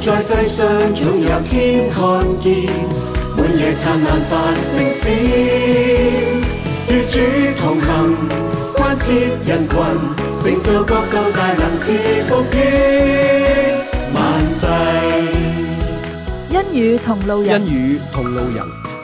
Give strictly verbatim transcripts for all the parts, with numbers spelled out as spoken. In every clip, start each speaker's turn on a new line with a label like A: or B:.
A: 在世上總有天看見，滿夜燦爛繁星閃，與主同行，關切人群，成就各個大能賜福於萬世。
B: 恩與同路人，
C: 恩與同路人。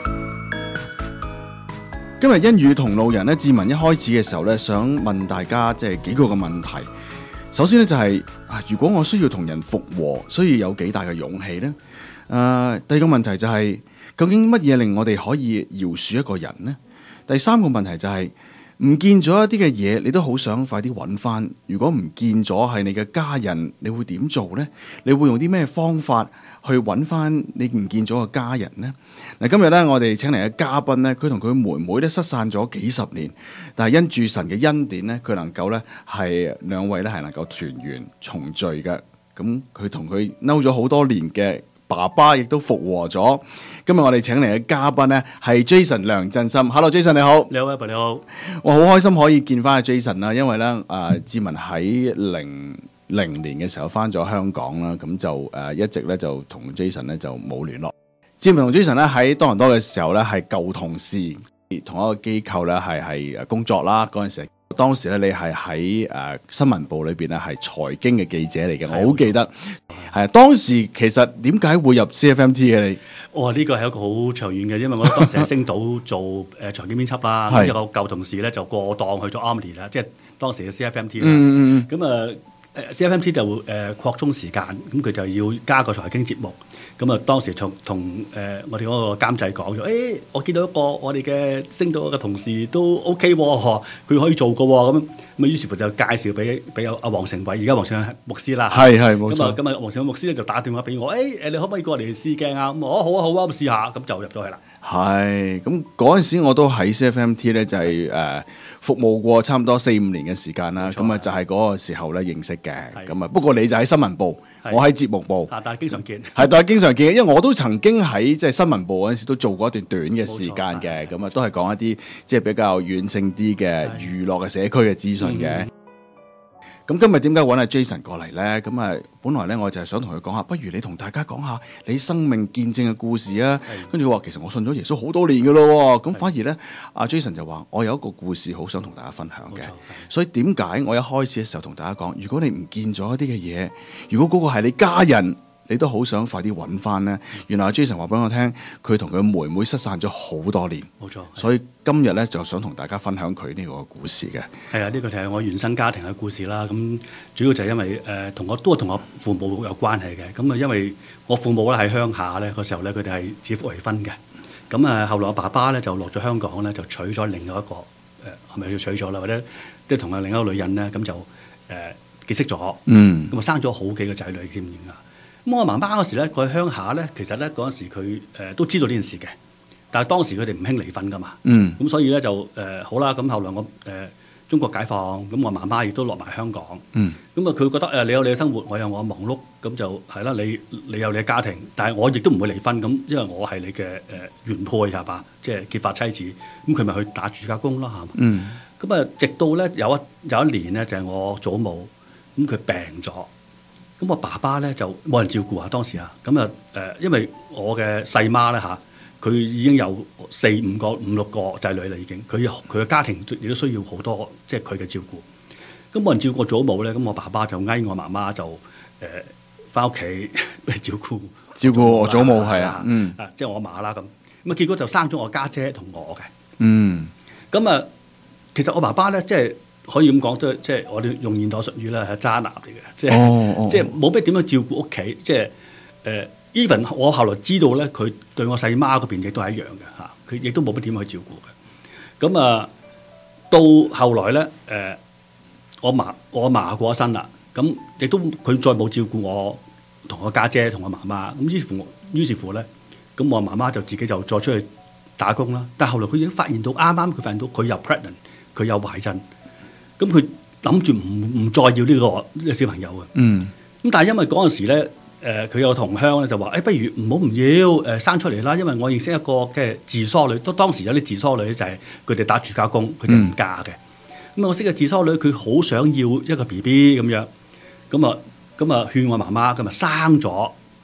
C: 今日恩與同路人咧，志文一開始嘅時候咧，想問大家即係幾個嘅問題。首先咧就係、是、啊，如果我需要同人復和，需要有幾大嘅勇氣呢？誒、呃，第二個問題就係、是、究竟乜嘢令我哋可以饒恕一個人呢？第三個問題就係、是、唔見咗一啲嘅嘢，你都好想快啲揾翻。如果唔見咗係你嘅家人，你會點做呢？你會用啲咩方法去揾翻你唔見咗嘅家人呢？嗱，今日咧我哋請嚟嘅嘉賓咧，佢同佢妹妹咧失散咗幾十年，但係因住神嘅恩典咧，佢能夠咧係兩位咧係能夠團圓重聚嘅。咁佢同佢嬲咗好多年嘅爸爸亦都復和咗。今日我哋請嚟嘅嘉賓咧係 Jason 梁振森。Hello Jason 你好。
D: 你好 Evan 你好。
C: 我好開心可以見翻阿 Jason 啦，因為咧啊志文喺零零年嘅時候翻咗香港啦，咁就誒、呃、一直咧就同 Jason 咧就冇聯絡。志文同 Jason 咧喺多倫多嘅時候咧係舊同事，同一個機構咧係係誒工作啦。嗰陣時，當時咧你係喺誒新聞部裏邊咧係財經嘅記者嚟嘅，我好記得。係當時其實點解會入 C F M T 嘅你？
D: 哦，呢個係一個好長遠嘅，因為我當時喺星島做誒財經編輯啦，咁有個舊同事咧就過檔去咗 Omni 啦，即係當時嘅 C F M T 啦。咁啊誒 C F M T 就誒、呃、擴充時間，咁佢就要加個財經節目。咁啊，當時同同誒我哋嗰個監製講咗，誒、欸、我見到一個我哋嘅星島嘅同事都 OK 喎，佢可以做嘅喎，咁咁啊，於是乎就介紹俾俾阿阿黃成偉，而家黃成偉牧師啦，
C: 係係冇錯。
D: 咁啊，咁啊，黃成偉牧師咧就打電話俾我，誒、欸、誒，你可唔可以過嚟試鏡啊？咁我好啊好啊，咁試下，咁就入咗去啦。
C: 係，咁嗰陣時我都喺 C F M T 咧，就係、是、誒、呃、服務過差唔多四五年嘅時間啦。咁啊就係嗰個時候咧認識嘅。咁啊，不過你就喺新聞部，我喺節目部。啊，
D: 但係經常見。
C: 係，但係經常見，因為我都曾經喺即係新聞部嗰陣時都做過一段短嘅時間嘅。咁啊，都係講一啲即係比較軟性啲嘅娛樂嘅社區嘅資訊嘅。嗯咁今日點解揾阿 Jason 過嚟呢？咁啊，本來咧我就係想同佢講下，不如你同大家講下你生命見證嘅故事啊。跟住佢話其實我信咗耶穌好多年噶咯，咁反而咧阿 Jason 就話我有一個故事好想同大家分享嘅。所以點解我一開始嘅時候同大家講，如果你唔見咗一啲嘅嘢，如果嗰個係你家人，你都好想快啲揾翻呢。原來阿 Jason 話俾我聽，佢同佢妹妹失散咗好多年。冇錯，所以今日咧就想同大家分享佢呢個故事嘅。
D: 係啊，呢個就係我原生家庭嘅故事啦。咁主要就係因為誒同、呃、我都係同我父母有關係嘅。咁啊，因為我父母咧喺鄉下咧嗰時候咧，佢哋係指腹為婚嘅。咁啊，後來我爸爸咧就落咗香港咧，就娶咗另外一個誒係咪要娶咗啦？或者即係同啊另一個女人咧，咁就誒、呃、結識咗。嗯。咁啊生咗好幾個仔女添㗎。咁我媽媽嗰時咧，佢喺鄉下咧，其實咧嗰陣時佢誒、呃、都知道呢件事嘅，但係當時佢哋唔興離婚噶嘛。嗯。咁所以咧就誒、呃、好啦，咁後來我誒、呃、中國解放，咁我媽媽亦都落埋香港。嗯。咁啊，佢覺得誒、呃、你有你嘅生活，我有我忙碌，咁就係啦。你你有你嘅家庭，但係我亦都唔會離婚，咁因為我係你嘅誒、呃、原配係嘛，即係結髮妻子。咁佢咪去打住家工咯，係嘛？嗯。咁啊，直到咧有一有一年咧，就係、是、我祖母，咁佢病咗。咁我爸爸咧就冇人照顧啊，當時啊，咁啊誒，因為我嘅細媽咧嚇，佢已經有四五個、五六個仔女啦，已經，佢佢嘅家庭亦都需要好多，即係佢嘅照顧。咁冇人照顧祖母咧，咁我爸爸就嗌我媽媽就誒翻屋企照顧
C: 照顧我祖母係啊，嗯
D: 啊，即係我媽啦咁。咁啊結果就生咗我家姐同我嘅，
C: 嗯。
D: 咁啊，其實我爸爸咧即係。可以咁講，即係即係我哋用現代術語咧，係渣男嚟嘅，即係、oh, oh. 即係冇咩點樣照顧屋企，即係誒。even、呃、我後來知道咧，佢對我細媽嗰邊亦都係一樣嘅嚇，佢亦都冇乜點去照顧嘅。咁啊，到後來咧誒、呃，我嫲我嫲過咗身啦，咁亦都佢再冇照顧我同我家姐同我媽媽，咁於是乎於是乎咧，咁我媽媽就自己就再出去打工啦。但係後來佢已經發現到，啱啱佢發現到佢有 pregnant， 佢有懷孕。咁佢諗住唔唔再要呢、這個呢、這個小朋友嘅，嗯，咁但係因為嗰陣時咧，誒、呃、佢有個同鄉咧就話，誒、欸、不如唔好唔要，誒、呃、生出嚟啦，因為我認識一個嘅自梳女，都當時有啲自梳女就係佢哋打住家工，佢哋唔嫁嘅，咁、嗯、我識嘅自梳女，佢好想要一個 B B 咁樣，咁啊咁啊勸我媽媽，咁啊生咗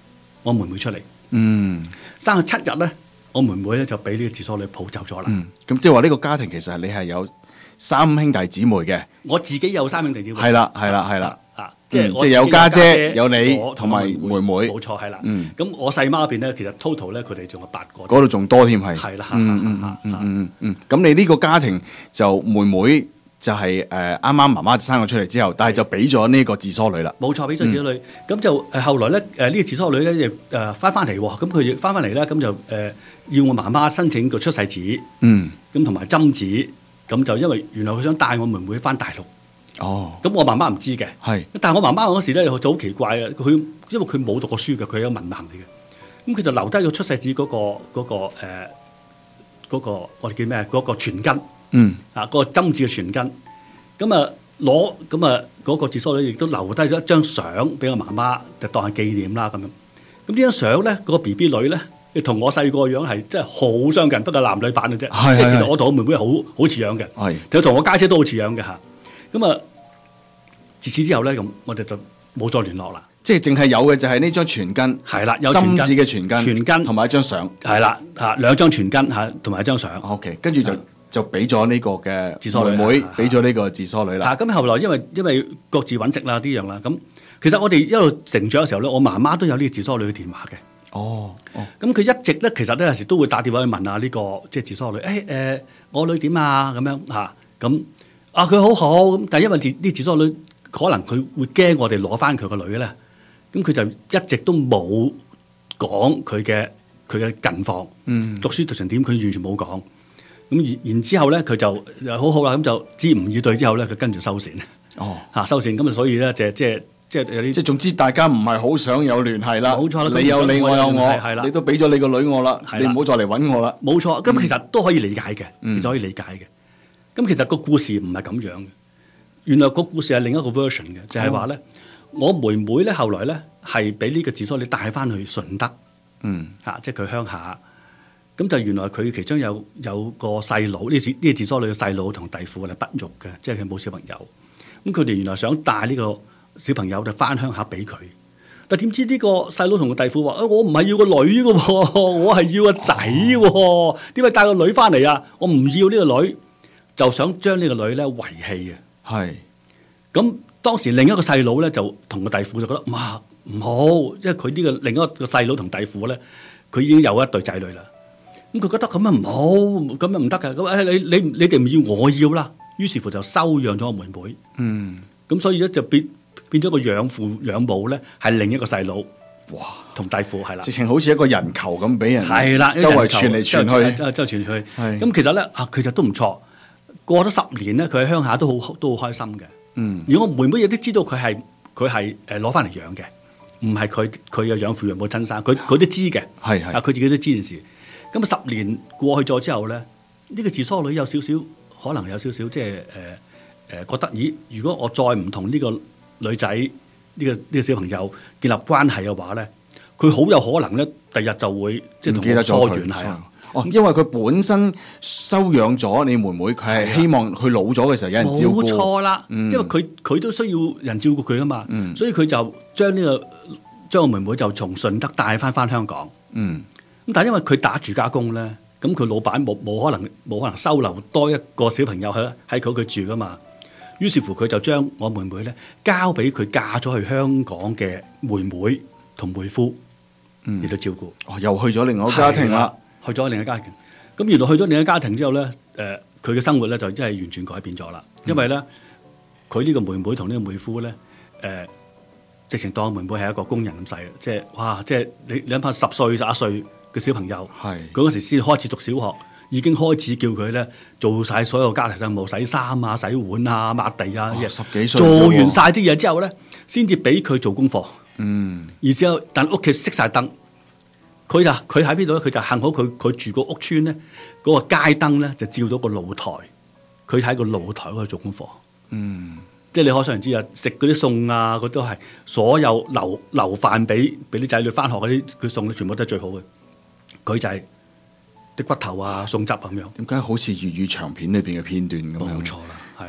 D: 我妹妹出嚟。
C: 嗯，
D: 生咗七日咧，我妹妹咧就俾呢個自梳女抱走咗啦。
C: 嗯，咁即係話呢個家庭其實係你係有三兄弟姊妹嘅。
D: 我自己有三兄弟姊妹。
C: 係啦，係啦，係啦。
D: 啊，即係
C: 即係有家姐，有你同埋妹妹。
D: 冇錯，係啦。嗯。咁我細媽嗰邊咧，其實 total 咧，佢哋仲有八個。
C: 嗰度仲多添係。
D: 係啦。
C: 嗯嗯嗯嗯嗯嗯。咁你呢個家庭就妹妹就係誒啱啱媽媽生咗出嚟之後，但係就俾咗呢個自梳女啦。
D: 冇錯，俾咗自梳女。咁就誒後來咧誒呢個自梳女咧亦誒翻翻嚟喎。咁佢翻翻嚟咧，咁就誒要我媽媽申請個出世紙。嗯。咁同埋針紙，咁就因為原來佢想帶我妹妹翻大陸。哦，咁我媽媽唔知嘅，係，但係我媽媽嗰時咧就好奇怪嘅，佢因為佢冇讀過書嘅，佢係一個文盲嚟嘅，咁佢就留低咗出世紙嗰、嗰個嗰、嗰個誒、呃嗰個、我哋叫咩？嗰、嗰個傳根，嗯，啊嗰、嗰個針紙嘅傳根，咁啊攞咁啊嗰個自梳女亦都留低咗一張相俾我媽媽，就當係紀念啦咁樣。咁呢張相咧，嗰、嗰個 B B 女咧，同我細個樣係真係好相近，不過男女版嘅啫，即係其實我同我妹妹係好好似樣嘅，係，佢同我家姐都好似樣嘅嚇。咁啊，自此之後咧，咁我哋就冇再聯絡啦。
C: 即係淨係有嘅就係呢張傳根，
D: 係啦，有
C: 針紙嘅傳根，
D: 傳根
C: 同埋一張相，
D: 係啦，嚇兩張傳根嚇，同埋一張相。
C: OK， 跟住就就俾咗呢個嘅自梳女，妹妹俾咗呢個自梳女啦。
D: 咁後來因為因為各自揾食啦啲樣啦，咁其實我哋一路成長嘅時候咧，我媽媽都有呢個自梳女嘅電話嘅。哦，哦，咁佢一直咧，其實咧有時都會打電話去問下呢個即係自梳女，誒誒，我女點啊？咁樣嚇，咁。啊！佢好好咁，但係因為啲自梳女可能佢會驚我哋攞翻佢個女咧，咁佢就一直都冇講佢嘅佢嘅近況。嗯，讀書讀成點，佢完全冇講。咁然然之後咧，佢就好好啦，咁就知唔以對之後咧，佢跟住收線。哦，嚇收線，咁啊，所以咧就即係即係有啲
C: 即係總之大家唔係好想有聯繫啦。冇錯啦，你有你，我有我，係啦，你都俾咗你個女我啦，你唔好再嚟揾我啦。
D: 冇錯，咁其實都可以理解嘅，其實可以理解嘅。咁其實個故事唔係咁樣嘅，原來個故事係另一個 version 嘅，就係話咧，我妹妹咧後來咧係俾呢個自梳女帶翻去順德，嗯，嚇、啊，即係佢鄉下，咁就原來佢其中有有個細佬，呢呢個自梳女嘅細佬同弟婦係不育嘅，即係佢冇小朋友，咁佢哋原來想帶呢個小朋友就翻鄉下俾佢，但點知呢個細佬同個弟婦話：，誒、哎，我唔係要個女嘅喎，我係要個仔喎，點解帶個女翻嚟啊？我唔要呢個女。就想將呢個女咧遺棄啊！係咁，當時另一個細佬咧就同個弟婦就覺得哇唔好，因為佢呢個另一個細佬同弟婦咧，佢已經有一對仔女啦。咁佢覺得咁樣唔好，咁樣唔得嘅。咁誒，你你你哋唔要，我要啦。於是乎就收養咗我妹妹。嗯，咁所以咧就變變咗個養父養母咧係另一個細佬。哇！同弟婦係啦，
C: 直情好似一個人球咁俾人
D: 係啦，
C: 周圍傳嚟傳去，
D: 周周傳去。係咁，其實咧啊，其實都唔錯。過咗十年咧，佢喺鄉下都好都好開心嘅。嗯，如果我妹妹亦都知道佢係佢係誒攞翻嚟養嘅，唔係佢佢嘅養父養母親生，佢佢都知嘅。係係啊，佢自己都知件事。咁啊，十年過去咗之後咧，呢、呢個自梳女有少少可能有少少即係誒誒覺得，咦？如果我再唔同呢個女仔呢、呢個呢、呢個小朋友建立關係嘅話咧，佢好有可能咧，第日就會即係同我疏遠係啊。
C: 哦，因為佢本身收養咗你妹妹，佢係希望佢老咗嘅時候有人照顧。冇錯啦，嗯、因為佢佢都需要人照顧佢噶嘛，嗯、所以佢就將呢、呢個將我妹妹就從順德帶翻翻香港。嗯，咁但係因為佢打住家工咧，咁佢老闆冇冇可能冇可能收留多一個小朋友喺喺佢佢住噶嘛，於是乎佢就將我妹妹咧交俾佢嫁咗去香港嘅妹妹同妹夫嚟到照顧。哦，又去咗另外一個家庭啦。去咗另一個家庭，咁原來去咗另一個家庭之後咧，誒佢嘅生活咧就真係完全改變咗啦。因為咧，佢呢個妹妹同呢個妹夫咧，誒、呃、直情當妹妹係一個工人咁細嘅，即係哇，即係你你諗下十歲十一歲嘅小朋友，係佢嗰時先開始讀小學，已經開始叫佢咧做晒所有家庭生務，洗衫啊、洗碗啊、抹地啊，哦、十幾歲做完晒啲嘢之後咧，先至俾佢做功課。嗯，然之後但屋企熄晒燈。佢就佢喺邊度咧？佢就幸好佢佢住個屋村咧，嗰、那個街燈咧就照到個露台，佢喺個露台嗰度做功課。嗯，即係你可想而知啊，食嗰啲餸啊，佢都係所有留留飯俾俾啲仔女翻學嗰啲佢餸咧，全部都係最好嘅。佢就係啲骨頭啊、餸汁咁樣。點解好似粵語長片裏邊嘅片段咁樣？冇錯啦，係啊。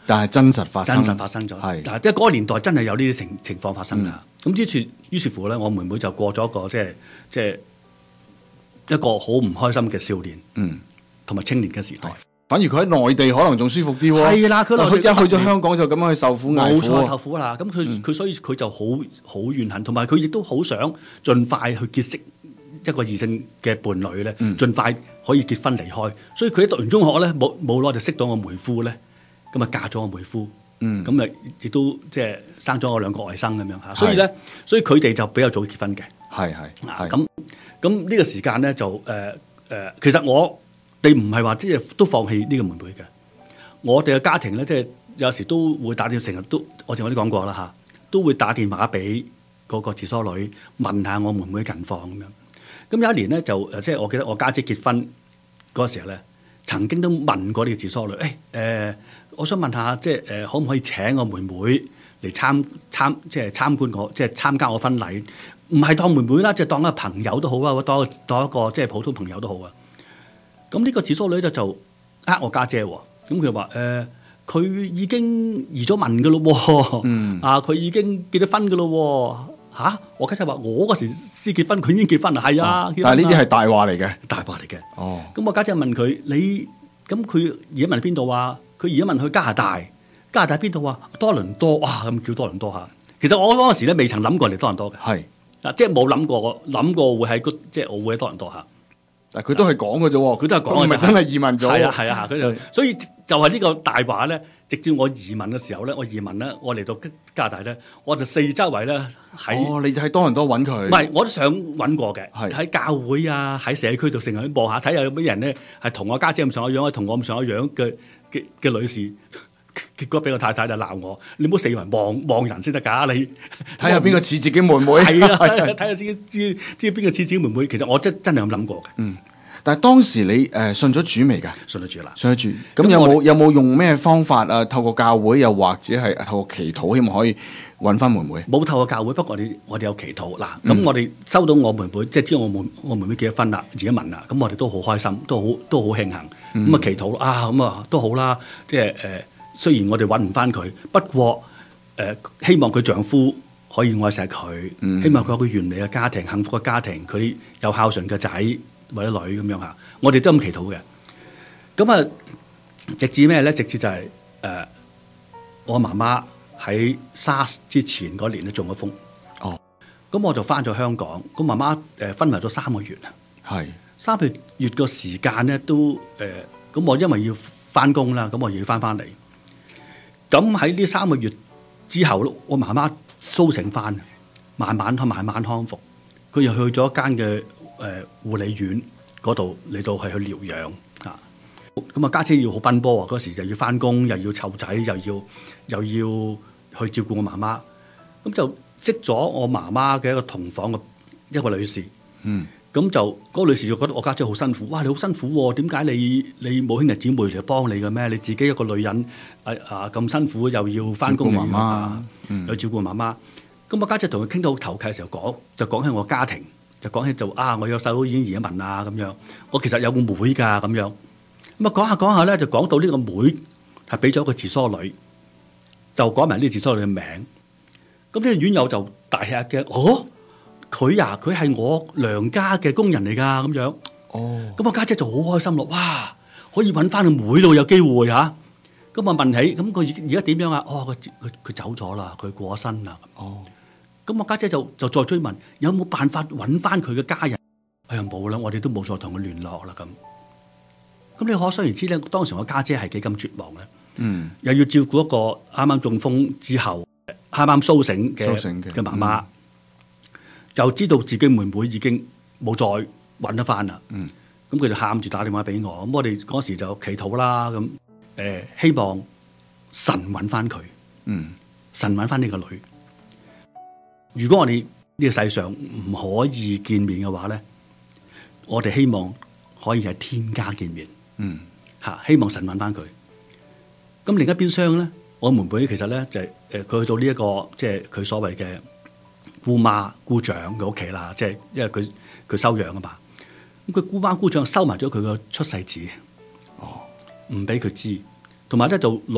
C: 但係真實發生，
D: 真實發生咗。
C: 係
D: 嗱，即係嗰個年代真係有呢啲情情況發生㗎。咁、
C: 嗯、
D: 於是於是乎咧，我妹妹就過咗一個即係即係一個好唔開心嘅少年，
C: 嗯，
D: 同埋青年嘅時代。
C: 反而佢喺內地可能仲舒服啲喎。
D: 係啦，佢
C: 佢一去咗香港就咁樣去受苦捱苦。
D: 冇錯，受苦啦。咁佢佢所以佢就好好怨恨，同埋佢亦都好想盡快去結識一個異性嘅伴侶咧，
C: 嗯、
D: 盡快可以結婚離開。所以佢喺讀完中學咧，冇冇耐就識到我妹夫咧，咁啊嫁咗我妹夫。
C: 嗯，
D: 咁啊亦都即係生咗我兩個外甥咁樣嚇。所以咧，所以佢哋就比較早結婚嘅。
C: 係係。
D: 嗱咁咁呢個時間咧就誒誒、呃呃，其實我哋唔係話即係都放棄呢個妹妹嘅。我哋嘅家庭咧，即係有時都會打電話，成日都我前我都講過啦嚇，都會打電話俾嗰個自梳女問下我妹妹近況咁樣。咁有一年咧就誒，即係我記得我家姐結婚嗰個時候咧，曾經都問過呢個自梳女，誒、欸、誒、呃，我想問下，即係誒可唔可以請我妹妹嚟參參即係參觀我即係參加我婚禮？唔係當妹妹啦，即係當一個朋友都好啊，當當一個即係普通朋友都好啊。咁呢個自梳女就就呃我家姐喎。咁佢話誒，佢、呃、已經移咗民嘅咯喎，嗯、啊佢已經結咗婚嘅咯喎，嚇！我家姐話我嗰時先結婚，佢已經結婚啦，係啊。
C: 哦、但係呢啲係大話嚟嘅，
D: 大話嚟嘅。
C: 哦。
D: 咁我家姐問佢：你咁佢移咗民邊度啊？佢移咗民去加拿大，加拿大邊度啊？多倫多，哇！咁叫多倫多嚇。其實我嗰陣時咧未曾諗過嚟多倫多嘅，係啊，即係冇諗過，諗過會喺即係我會喺多倫多嚇。
C: 但佢都係講嘅啫喎，
D: 佢都係講嘅，
C: 唔係真係移民咗。
D: 係啊係啊，佢就所以就係呢個大話咧。直至我移民嘅時候咧，我移民咧，我嚟到加拿大咧，我就四周圍咧喺
C: 哦，你喺多倫多揾佢？
D: 唔係，我都想揾過嘅，
C: 係
D: 喺教會啊，喺社區度成日去望下，睇下有咩人咧係同我家姐咁上下樣，同我咁上下樣嘅嘅嘅女士。結果俾我太太就鬧我，你唔好四圍望望人先得㗎，你
C: 睇下邊個似自己妹妹。
D: 係啊，睇下知知知邊個似自己妹妹。其實我真真係咁諗過嘅。
C: 嗯。但係當時你誒信咗主未㗎？
D: 信咗主啦，
C: 信咗主。咁有冇有冇用咩方法啊？透過教會又或者係透過祈禱，希望可以揾翻妹妹？
D: 冇透過教會，不過我哋我哋有祈禱嗱。咁我哋收到我妹妹，即係知道我妹我妹妹結咗婚啦，移咗民啦。咁我哋都好開心，都好都好慶幸。咁啊、嗯、祈禱啊，咁啊都好啦。即係誒、呃，雖然我哋揾唔翻佢，不過誒、呃、希望佢丈夫可以愛錫佢，嗯、希望佢有個完美嘅家庭、幸福嘅家庭，佢有孝順嘅仔或者女咁樣嚇，我哋都咁祈禱嘅。咁啊，直至咩咧？直至就係、是、誒、呃，我媽媽喺 SARS 之前嗰年咧中咗風。哦，咁我就翻咗香港。咁媽媽誒昏迷咗三個月啊。係是三個月個時間咧都誒，咁、呃、我因為要翻工啦，咁我要翻翻嚟。咁喺呢三個月之後咧，我媽媽甦醒翻，慢慢慢慢康復。佢又去咗一間嘅誒護理院嗰度嚟到係去療養啊！咁啊家姐要好奔波啊，嗰時就要翻工，又要湊仔，又要又要去照顧我媽媽。咁就識咗我媽媽嘅一個同房嘅一個女士。嗯。咁就嗰、那個女士就覺得我家姐好辛苦。哇！你好辛苦喎、啊，點解你你冇兄弟姊妹嚟幫你嘅咩？你自己一個女人啊啊咁辛苦，又要翻工又要啊，嗯、又照顧媽媽。咁我家姐同佢傾到好投契嘅時候講，就講起我家庭。就講起就啊，我有細佬已經移咗民啊咁樣，我其實有個妹㗎咁樣。咁啊講下講下咧，就講到呢個妹係俾咗個自梳女，就講埋呢個自梳女嘅名。咁呢個院友就大吃一驚，哦，佢啊，佢係我娘家嘅工人嚟㗎咁樣。哦，咁我家姐就好開心咯，哇，可以揾翻個妹咯，有機會嚇。咁啊問起，咁佢而家點樣啊？哦，佢佢佢走咗啦，佢過咗身啦。哦。咁我家姐就就再追問，有冇辦法揾翻佢嘅家人？哎呀冇啦，我哋都冇再同佢聯絡啦咁。咁你可想而知咧，當時我家姐係幾咁絕望咧。嗯，又要照顧一個啱啱中風之後啱啱甦醒嘅嘅媽媽，嗯、就知道自己妹妹已經冇再揾得翻啦。嗯，咁佢就喊住打電話俾我，咁我哋嗰時就祈禱啦，咁誒、呃、希望神揾翻佢。嗯，神揾翻呢個女。如果我哋呢個世上唔可以見面嘅話咧，我哋希望可以喺天家見面。嗯，嚇，希望神揾翻佢。咁另一邊廂咧，我妹妹其實咧就係誒，佢去到呢、這、一個即係佢所謂嘅姑媽姑丈嘅屋企啦，即係因為佢佢收養啊嘛。咁佢姑媽姑丈收埋咗佢個出世紙，哦，唔俾佢知，同埋咧就攞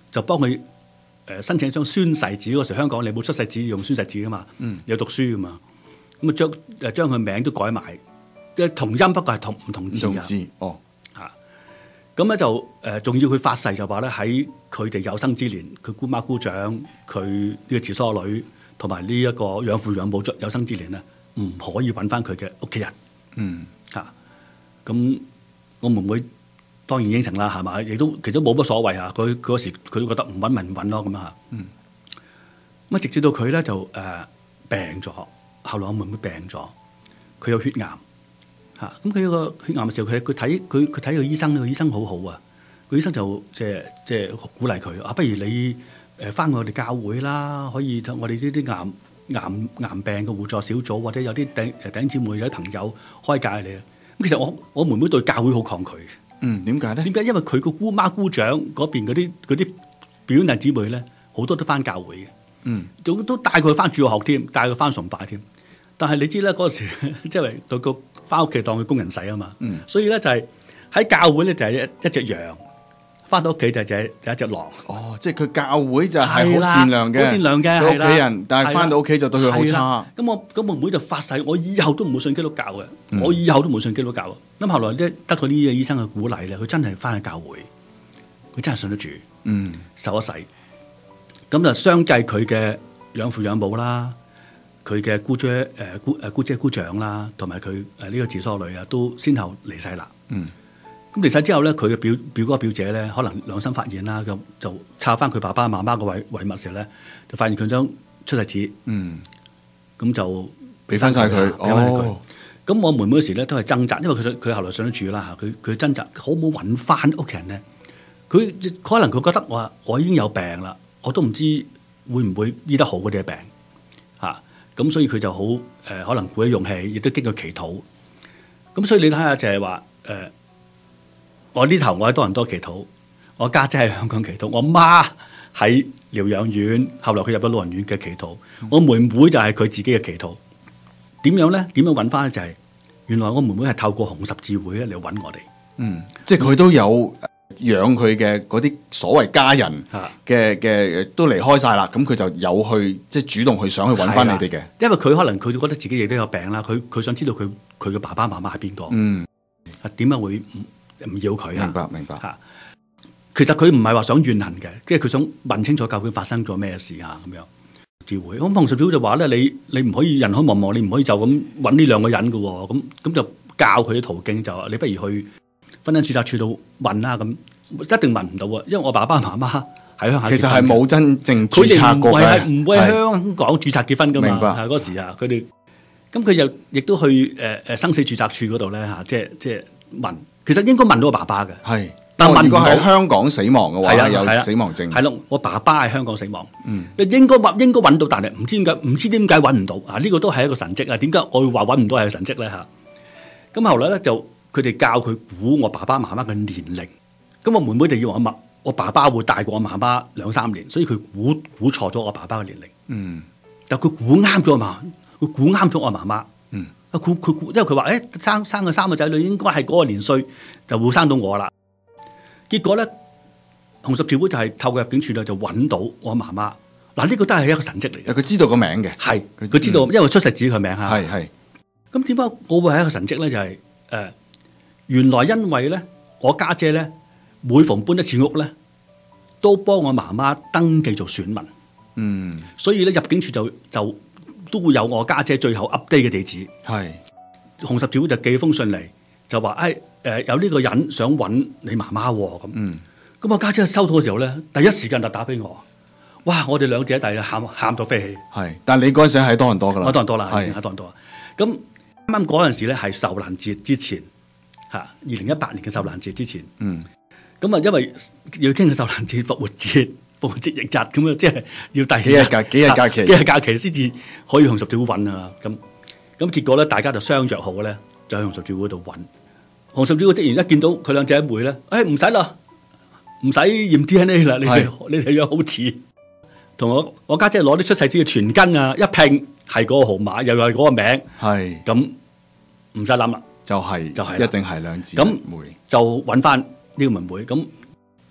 D: 就幫佢誒申請一張宣誓紙。嗰時香港你冇出世紙用宣誓紙噶嘛，
C: 嗯、
D: 有讀書噶嘛，咁啊將誒將佢名都改埋，即係同音不過係同唔同字啊。
C: 哦，
D: 嚇，咁咧就誒仲要佢發誓就話咧喺佢哋有生之年，佢姑媽姑丈佢呢個姊疏女同埋呢一個養父養母有生之年咧，唔可以揾翻佢嘅屋企人。
C: 嗯，
D: 嚇，咁我妹妹當然應承啦，係嘛？亦都其實冇乜所謂啊。佢嗰時佢都覺得唔揾咪唔揾咯咁啊。嗯。咁啊，直至到佢咧就誒、呃、病咗，後來我妹妹病咗，佢有血癌嚇。咁佢有個血癌嘅時候，佢佢睇佢佢睇個醫生，個醫生好好啊。個醫生就即係即係鼓勵佢啊，不如你誒翻我哋教會啦，可以我哋呢啲癌癌癌病嘅互助小組，或者有啲頂誒頂姊妹有啲朋友開解你啊。咁其實我我妹妹對教會好抗拒。
C: 嗯，點解咧？
D: 點解？因為佢個姑媽姑丈嗰邊嗰啲嗰啲表弟姊妹咧，好多都翻教會嘅。
C: 嗯，
D: 都都帶佢翻主學添，帶佢翻崇拜添。但係你知咧，嗰時即係對個翻屋企當佢工人使啊嘛。
C: 嗯，
D: 所以咧就係喺教會咧就係一一隻羊，翻到屋企就係就一隻狼。
C: 哦，即係佢教會就係好善良嘅，
D: 好善良嘅
C: 佢屋企人，但係翻到屋企就對佢好差。
D: 咁我咁我妹妹就發誓，我以後都唔會信基督教嘅，
C: 嗯、
D: 我以後都唔會信基督教。咁後來咧得到呢個醫生嘅鼓勵咧，佢真係翻去教會，佢真係信得住，
C: 嗯，
D: 受一洗。咁就相繼佢嘅養父養母啦，佢嘅姑姐誒姑誒姑姐姑丈啦，同埋佢誒呢個姊疏女啊，都先後離世啦。
C: 嗯。
D: 咁離世之後咧，佢嘅表表哥表姐咧，可能良心發現啦，咁就抄翻佢爸爸媽媽嘅遺遺物時咧，就發現佢張出世紙，
C: 嗯，
D: 咁就
C: 俾翻晒佢。
D: 哦，咁我妹妹嗰時咧都係掙扎，因為佢佢後來上咗住啦嚇，佢佢掙扎好唔好揾翻屋企人咧？佢可能佢覺得我我已經有病啦，我都唔知會唔會醫得好嗰啲病嚇，咁所以佢就好誒、呃，可能鼓起勇氣，亦都經過祈禱。咁所以你睇下就係話誒。呃我呢頭我喺多倫多祈禱，我家姐喺香港祈禱，我媽喺療養院，後來佢入咗老人院嘅祈禱，我妹妹就係佢自己嘅祈禱。點樣咧？點樣揾翻咧？就係、是、原來我妹妹係透過紅十字會咧嚟揾我哋。
C: 嗯，即係佢都有養佢嘅嗰啲所謂家人嘅嘅、嗯、都離開晒啦，咁佢就有去即係主動去想去揾翻你哋嘅。
D: 因為佢可能佢覺得自己亦都有病啦，佢佢想知道佢佢嘅爸爸媽媽係邊個。嗯，啊點解會唔要佢啊？
C: 明白明白嚇。
D: 其實佢唔係話想怨恨嘅，即係佢想問清楚究竟發生咗咩事啊咁樣。聚會咁紅十字會就話咧，你你唔可以人海茫茫，你唔可以就咁揾呢兩個人嘅喎。咁咁就教佢啲途徑，就話你不如去婚姻註冊處度問啦。咁一定問唔到啊，因為我爸爸媽媽喺鄉下，
C: 其實係冇真正註冊過嘅，
D: 佢哋唔會喺香港註冊結婚噶嘛。
C: 明白
D: 嗰時啊，佢哋咁佢又亦都去誒誒、呃、生死註冊處嗰度咧嚇，即係即係問。其實應該問到我爸爸嘅，
C: 係。
D: 但問
C: 如果喺香港死亡嘅話，係有死亡證。
D: 係咯，我爸爸喺香港死亡。
C: 嗯，
D: 應該揾應該揾到，但係唔知點解，唔知點解揾唔到啊！呢、這個都係一個神蹟啊！點解我會話揾唔到係個神蹟咧嚇？咁後來咧就佢哋教佢估我爸爸媽媽嘅年齡。咁我妹妹就以為我我爸爸會大過我媽媽兩三年，所以佢估估錯咗我爸爸嘅年齡。嗯，但佢估啱咗嘛？佢估啱咗我媽媽。嗯，佢佢估，因為佢話誒生生嘅三個仔女應該係嗰個年歲就會生到我啦。結果咧，紅十字會就係透過入境處咧就揾到我媽媽。嗱，呢個都係一個神蹟嚟嘅。
C: 佢知道個名嘅，
D: 係佢知道，嗯、因為出世紙佢名嚇。
C: 係係。
D: 咁點解我會係一個神蹟咧？就係、是、誒、呃，原來因為咧，我家姐咧每逢搬一次屋咧，都幫我媽媽登記做選民。嗯。所以咧入境處就就都會有我家姐最後 update 嘅地址。係。紅十字會就寄封信嚟，就話誒。哎誒、呃、有呢個人想揾你媽媽喎咁，咁、嗯、我家姐收到嘅時候咧，第一時間就打俾我，哇！我哋兩姐弟咧喊喊到飛起。係，但係你嗰陣時喺多倫多㗎啦，我多倫多啦，喺多倫多啊。咁啱啱嗰陣時咧係受難節之前嚇，二零一八年嘅受難節之前。嗯。咁啊，因為要傾嘅受難節、復活節、復活節翌日咁啊，即係要第幾日假幾日假期，幾日假期先至可以紅十字會揾啊。咁咁結果咧，大家就相約好咧，就喺紅十字會度揾。紅十字會職員一見到佢兩姐妹咧，誒唔使啦，唔使驗 D N A 啦，你哋你哋樣好似，同我我家姐攞啲出世紙嘅全根啊，一拼係嗰個號碼，又係嗰個名，係咁唔使諗啦，就係、是、就係、是、一定係兩姊妹，咁就揾翻呢個妹妹。咁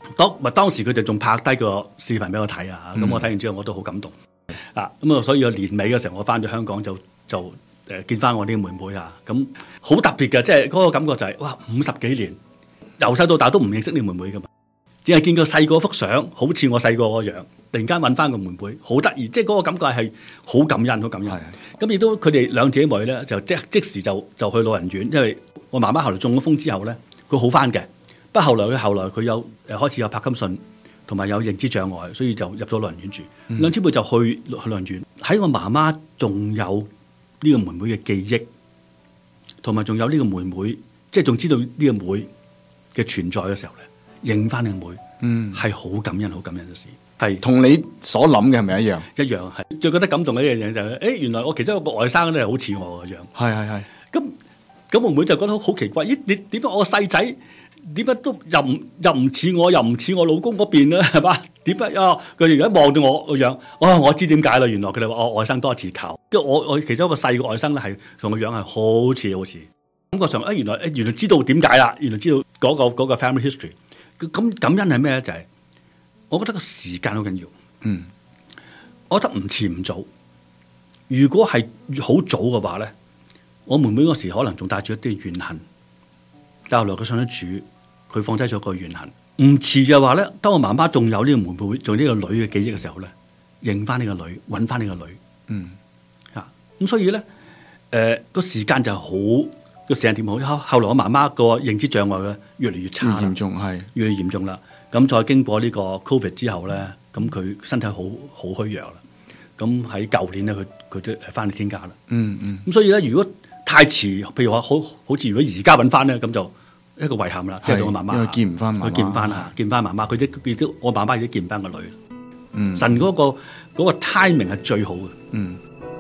D: 當咪當時佢哋仲拍低個視頻俾我睇啊，咁、嗯、我睇完之後我都好感動啊，咁啊所以我年尾嘅時候我翻咗香港就就誒、呃、見翻我啲妹妹啊，咁好特別嘅，即係嗰個感覺就係、是、哇五十幾年由細到大都唔認識啲妹妹噶嘛，只係見過細個幅相，好似我細個個樣，突然間揾翻個妹妹，好得意，即係嗰個感覺係好感恩，好感恩。咁亦都佢哋兩姐妹咧就即即時就就去老人院，因為我媽媽後來中咗風之後咧，佢好翻嘅。不過後來佢後來佢有誒開始有柏金遜同埋有認知障礙，所以就入咗老人院住。嗯、兩姊妹就去去老人院，喺我媽媽仲有呢個妹妹嘅記憶，同埋仲有呢個妹妹，即係仲知道呢個妹嘅存在嘅時候咧，認翻呢個妹，嗯，係好感恩、好感恩嘅事。係
C: 同你所諗嘅係咪一樣？
D: 一樣係。最覺得感動嘅一樣嘢就係、是，誒、欸、原來我其中一個外甥咧係好似我個樣。係係係。咁咁妹妹就覺得好奇怪，咦？你點解我細仔？點解都又唔又唔似我，又唔似我老公嗰邊咧，係嘛？點解啊？佢哋而家望到我個樣，哦，我知點解啦！原來佢哋話我外甥多自求，跟住我我其中一個細個外甥咧，係同個樣係好似好似，感覺上誒原來誒原來知道點解啦，原來知道嗰個嗰個 family history。咁感恩係咩咧？就係我覺得個時間好緊要。嗯，我覺得唔遲唔早。如果係好早嘅話咧，我妹妹嗰時可能仲帶住一啲怨恨，但後來佢上咗主。佢放低咗個怨恨，唔遲嘅話咧，當我媽媽仲有呢個妹妹，仲有呢個女嘅記憶嘅時候咧，認翻呢個女，揾翻呢個女，嗯，啊，咁所以咧，誒、呃、個時間就好，個時間點好。後後來我媽媽個認知障礙嘅越嚟越差，嚴重係越嚟越嚴重啦。咁再經過呢個 Covid 之後咧，咁佢身體好好虛弱啦。咁喺舊年咧，佢佢都翻去天家啦。嗯嗯。咁所以咧，如果太遲，譬如話好好似如果而家揾翻咧，咁就一個遺憾啦，即係我媽媽，因為見唔翻媽媽，佢見唔翻啊，見翻媽媽，佢都亦都我媽媽亦都見唔翻個女。嗯，神嗰個嗰個 timing 係最好嘅。嗯。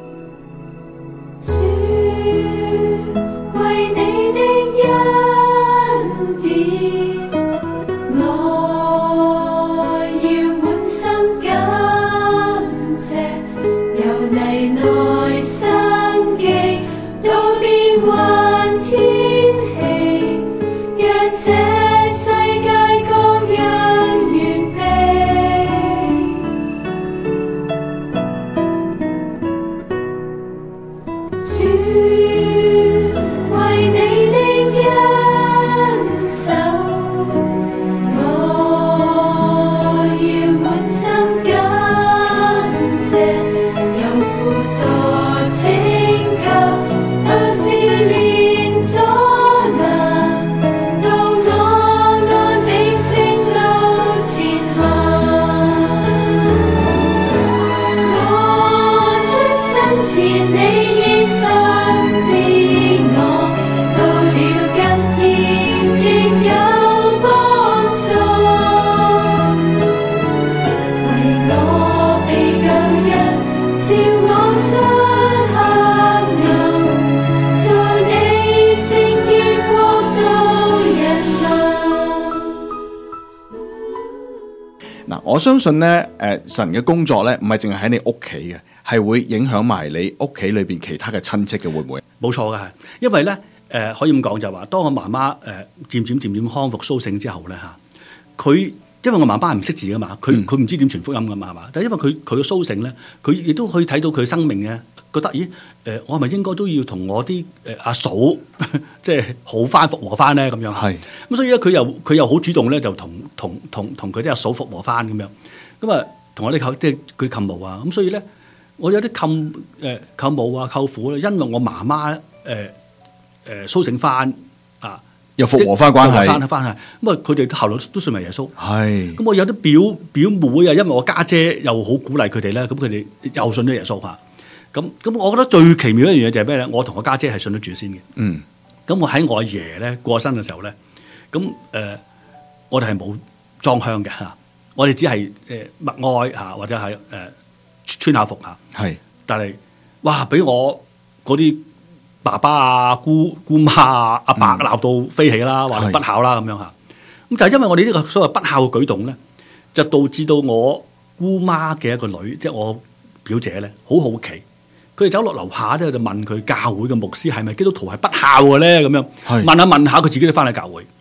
D: 為你的恩典，我要滿心感謝，由你內生機到變幻天氣，讓這世界各樣完備。主為你的恩手，我要滿心感謝，由輔助拯救到試煉阻難，到我按你正路前行。我出生前你已心知我，到了今天亦有幫助，為我被救恩，照我出黑暗，在你聖潔國度引導。
C: 嗱，我相信咧，誒神嘅工作咧，唔係淨係喺你屋企嘅，係會影響埋你屋企裏邊其他嘅親戚嘅，會唔會？
D: 冇錯嘅係，因為咧誒、呃、可以咁講就話，當我媽媽誒漸漸漸漸康復甦醒之後咧嚇，佢因為我媽媽係唔識字噶嘛，佢佢唔知點傳福音噶嘛係嘛，但係因為佢佢嘅甦醒咧，佢亦都可以睇到佢生命嘅，覺得咦誒、呃、我係咪應該都要同我啲誒阿嫂即係好翻復和翻咧咁樣？係咁，所以咧佢又佢又好主動咧，就同同同同佢啲阿嫂復和翻咁樣，咁啊同我啲舅即係佢舅母啊，咁所以咧。我有啲舅誒舅母啊舅父咧，因為我媽媽誒誒甦醒翻啊，
C: 又復和翻關係，
D: 翻翻係咁啊！佢哋後來都信埋耶穌。
C: 係咁，
D: 我有啲表表妹啊，因為我家姐，姐又好鼓勵佢哋咧，咁佢哋又信咗耶穌嚇。咁咁，我覺得最奇妙一樣嘢就係咩咧？我同我家姐係信咗主先嘅。嗯。咁我喺我阿爺咧過身嘅時候咧，咁誒、呃、我哋係冇裝香嘅嚇，我哋只係誒默哀嚇，或者係誒。呃穿下服嚇，係，但係哇，俾我嗰啲爸爸啊、姑姑媽啊、阿伯鬧到飛起啦，話你不孝啦咁樣嚇。咁就係因為我哋呢個所謂不孝嘅舉動咧，就導致到我姑媽嘅一個女，即係我表姐咧，好好奇，佢哋走落樓下咧就問佢教會嘅牧師係咪基督徒係不孝嘅咧咁樣，問下問下佢自己都翻嚟教會。哦，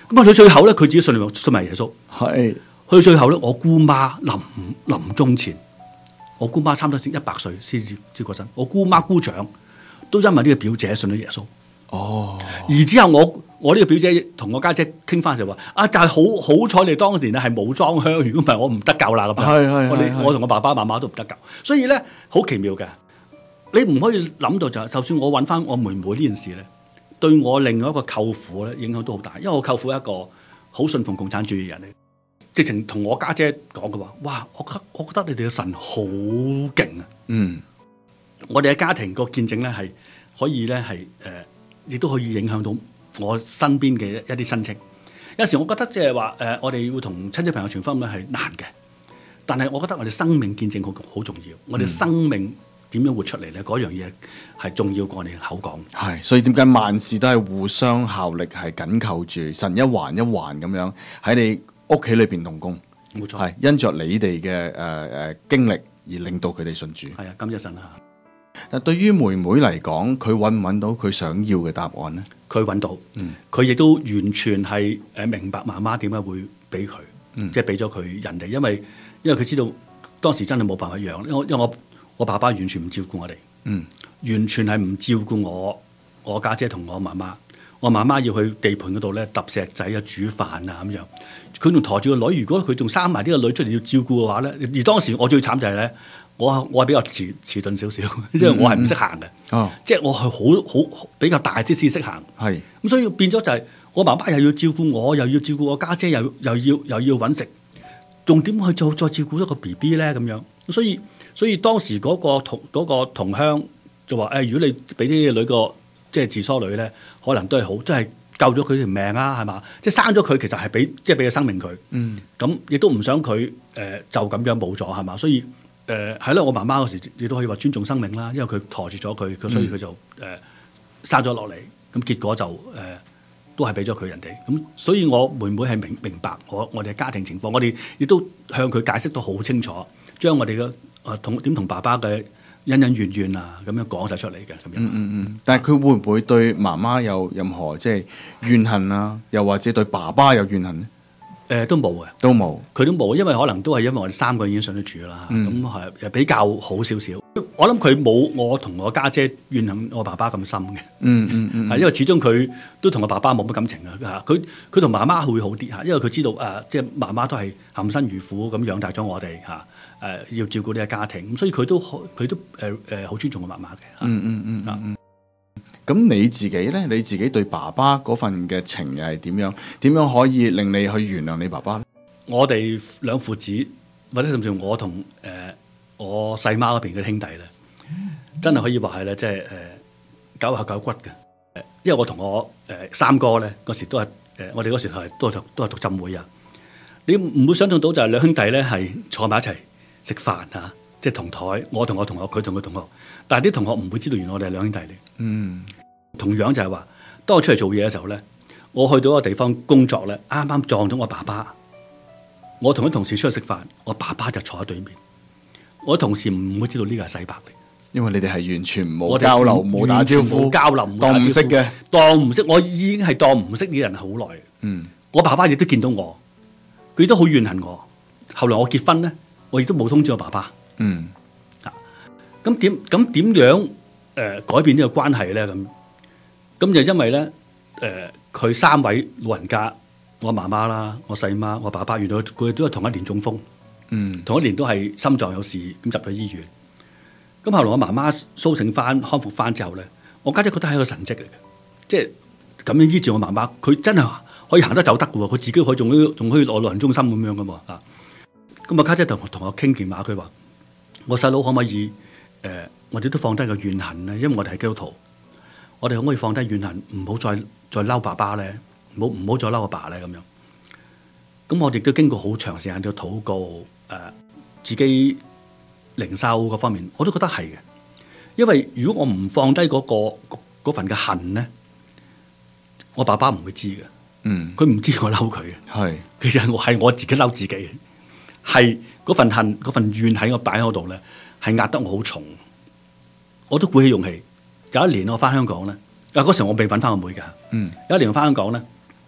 D: 咁去到最後咧，佢自己信信埋耶穌。
C: 係
D: 去到最後咧，我姑媽臨臨終前，我姑媽差唔多先一百歲先至至過身。我姑媽姑丈都因為呢個表姐信咗耶穌。
C: 哦，
D: 而之後我我呢個表姐同我家姐傾翻時話啊，就係好好彩你當時咧係冇裝香，如果唔係我唔得救啦咁樣。
C: 係係
D: 我哋
C: 係
D: 我同我爸爸媽媽都唔得救，所以咧好奇妙嘅。你唔可以諗到就係，就算我揾翻我妹妹呢件事咧，對我另外一個舅父咧影響都好大，因為我舅父係一個好信奉共產主義人嚟，直情同我家姐講嘅話，哇！我覺我覺得你哋嘅神好勁啊！
C: 嗯，
D: 我哋嘅家庭個見證咧係可以咧係誒，亦都可以影響到我身邊嘅一啲親戚。有時我覺得即係話誒，我哋要同親戚朋友傳福音咧係難嘅，但係我覺得我哋生命見證好好重要。我哋生命點樣活出嚟咧？嗰樣嘢係重要過我哋口講。
C: 係，所以點解萬事都係互相效力，係緊扣住神一環一環咁樣喺你屋企裏邊同工。
D: 冇錯，
C: 係因着你哋嘅誒誒經歷而令到佢哋信主。
D: 係啊，感謝神啊！
C: 但對於妹妹嚟講，佢揾唔揾到佢想要嘅答案呢？
D: 佢揾到，
C: 嗯，
D: 佢亦都完全係誒明白媽媽點解會俾佢，
C: 嗯
D: 即係俾咗佢人哋，因為因為佢知道當時真係冇辦法養，因為因為我我爸爸完全唔照顧我哋，
C: 嗯，
D: 完全係唔照顧我我家姐同我媽媽。我媽媽要去地盤嗰度咧揼石仔啊、煮飯啊咁樣，佢仲抬住個女。如果佢仲生埋呢個女出嚟要照顧嘅話咧，而當時我最慘就係咧，我我係比較遲遲鈍少少，即係我係唔識行嘅，
C: 哦，
D: 即係我係好好比較大啲先識行。
C: 係
D: 咁所以變咗就係我媽媽又要照顧我，又要照顧我家姐，姐，又又要又要揾食，仲點去再再照顧一個 B B 咧咁樣？所以所以當時嗰個同嗰個同鄉就話：誒、哎，如果你俾呢個女個即係自梳女咧，可能都係好，即係救咗佢條命啊，係嘛？即係生咗佢，其實係俾即係俾個生命佢。
C: 嗯，
D: 咁亦都唔想佢誒、呃、就咁樣冇咗係嘛？所以誒係咯，我媽媽嗰時亦都可以話尊重生命啦，因為佢抬住咗佢，佢所以佢就誒、呃、生咗落嚟。咁結果就誒、呃、都係俾咗佢人哋。咁所以我妹妹係明明白我我哋嘅家庭情況，我哋亦都向佢解釋得好清楚，將我哋嘅誒同點同爸爸嘅恩恩怨怨啊，咁樣講晒出嚟嘅咁樣。
C: 嗯嗯嗯。但係佢會唔會對媽媽有任何即係怨恨啊？又或者對爸爸有怨恨呢？
D: 誒、呃、都冇嘅，
C: 都冇。
D: 佢都冇，因為可能都係因為我哋三個已經信得主啦，咁係、
C: 嗯、
D: 比較好少少。我諗佢冇我同我家姐，姐怨恨我爸爸咁深嘅。
C: 嗯嗯嗯。
D: 因為始終佢都同我爸爸冇乜感情啊。嚇，佢佢同媽媽會好啲嚇，因為佢知道誒、呃，即係媽媽都係含辛茹苦咁養大咗我哋嚇。誒、呃、要照顧呢個家庭，咁所以佢都佢都誒誒好尊重我媽媽嘅。
C: 嗯嗯嗯嗯。咁你自己咧？你自己對爸爸嗰份嘅情又係點樣？點樣可以令你去原諒你爸爸咧？
D: 我哋兩父子，或者甚至我同誒、呃、我細媽嗰邊嘅兄弟咧，真係可以話係咧，即係誒九下九骨嘅。因為我同我誒、呃、三哥咧嗰時都係誒、呃，我哋嗰時係都係讀都係讀浸會啊。你唔會想象到就係兩兄弟咧係坐埋一齊食飯啊，即係同台，我同我同學，佢同佢同學。但係啲同學唔會知道原來我哋係兩兄弟嚟。
C: 嗯，
D: 同樣就係話，當我出嚟做嘢嘅時候咧，我去到一個地方工作咧，啱啱撞到我爸爸。我同啲同事出去食飯，我爸爸就坐喺對面。我同事唔會知道呢個係世伯嚟，
C: 因為你哋係完全冇交流、冇打招呼、
D: 冇交流、冇
C: 當唔識嘅，
D: 當唔識。我已經係當唔識呢啲人好耐。
C: 嗯，
D: 我爸爸亦都見到我，佢都好怨恨我。後來我結婚咧，我亦都冇通知我爸爸。
C: 嗯。
D: 咁點咁點樣誒、呃、改變呢個關係咧？咁咁就因為咧誒佢三位老人家，我媽媽啦、我細媽、我爸爸，原來佢哋都係同一年中風，
C: 嗯，同
D: 一年都係心臟有事咁入咗醫院。咁後來我媽媽甦醒翻、康復翻之後咧，我家姐覺得係一個神蹟嚟嘅，即係咁樣醫治我媽媽，佢真係可以行得走得嘅喎，佢自己可以仲可以仲可以落老人中心咁樣嘅喎啊！咁我家姐同同我傾電話，佢話：我細佬可唔可以？誒、呃，我哋都放低個怨恨咧，因為我哋係基督徒，我哋可唔可以放低怨恨，唔好再再嬲爸爸咧，唔好唔好再嬲阿爸咧咁樣。咁我哋都經過好長時間嘅禱告，誒、呃，自己靈修嗰方面，我都覺得係嘅。因為如果我唔放低嗰、嗰個嗰份嘅恨咧，我爸爸唔會知嘅。
C: 嗯，
D: 佢唔知我嬲佢嘅。
C: 係，
D: 其實我係我自己嬲自己嘅，係嗰份恨、嗰份怨喺我擺喺嗰度咧。係壓得我好重，我都鼓起勇氣。有一年我翻香港咧，啊嗰時我未揾翻我妹㗎。
C: 嗯，
D: 有一年我翻香港咧，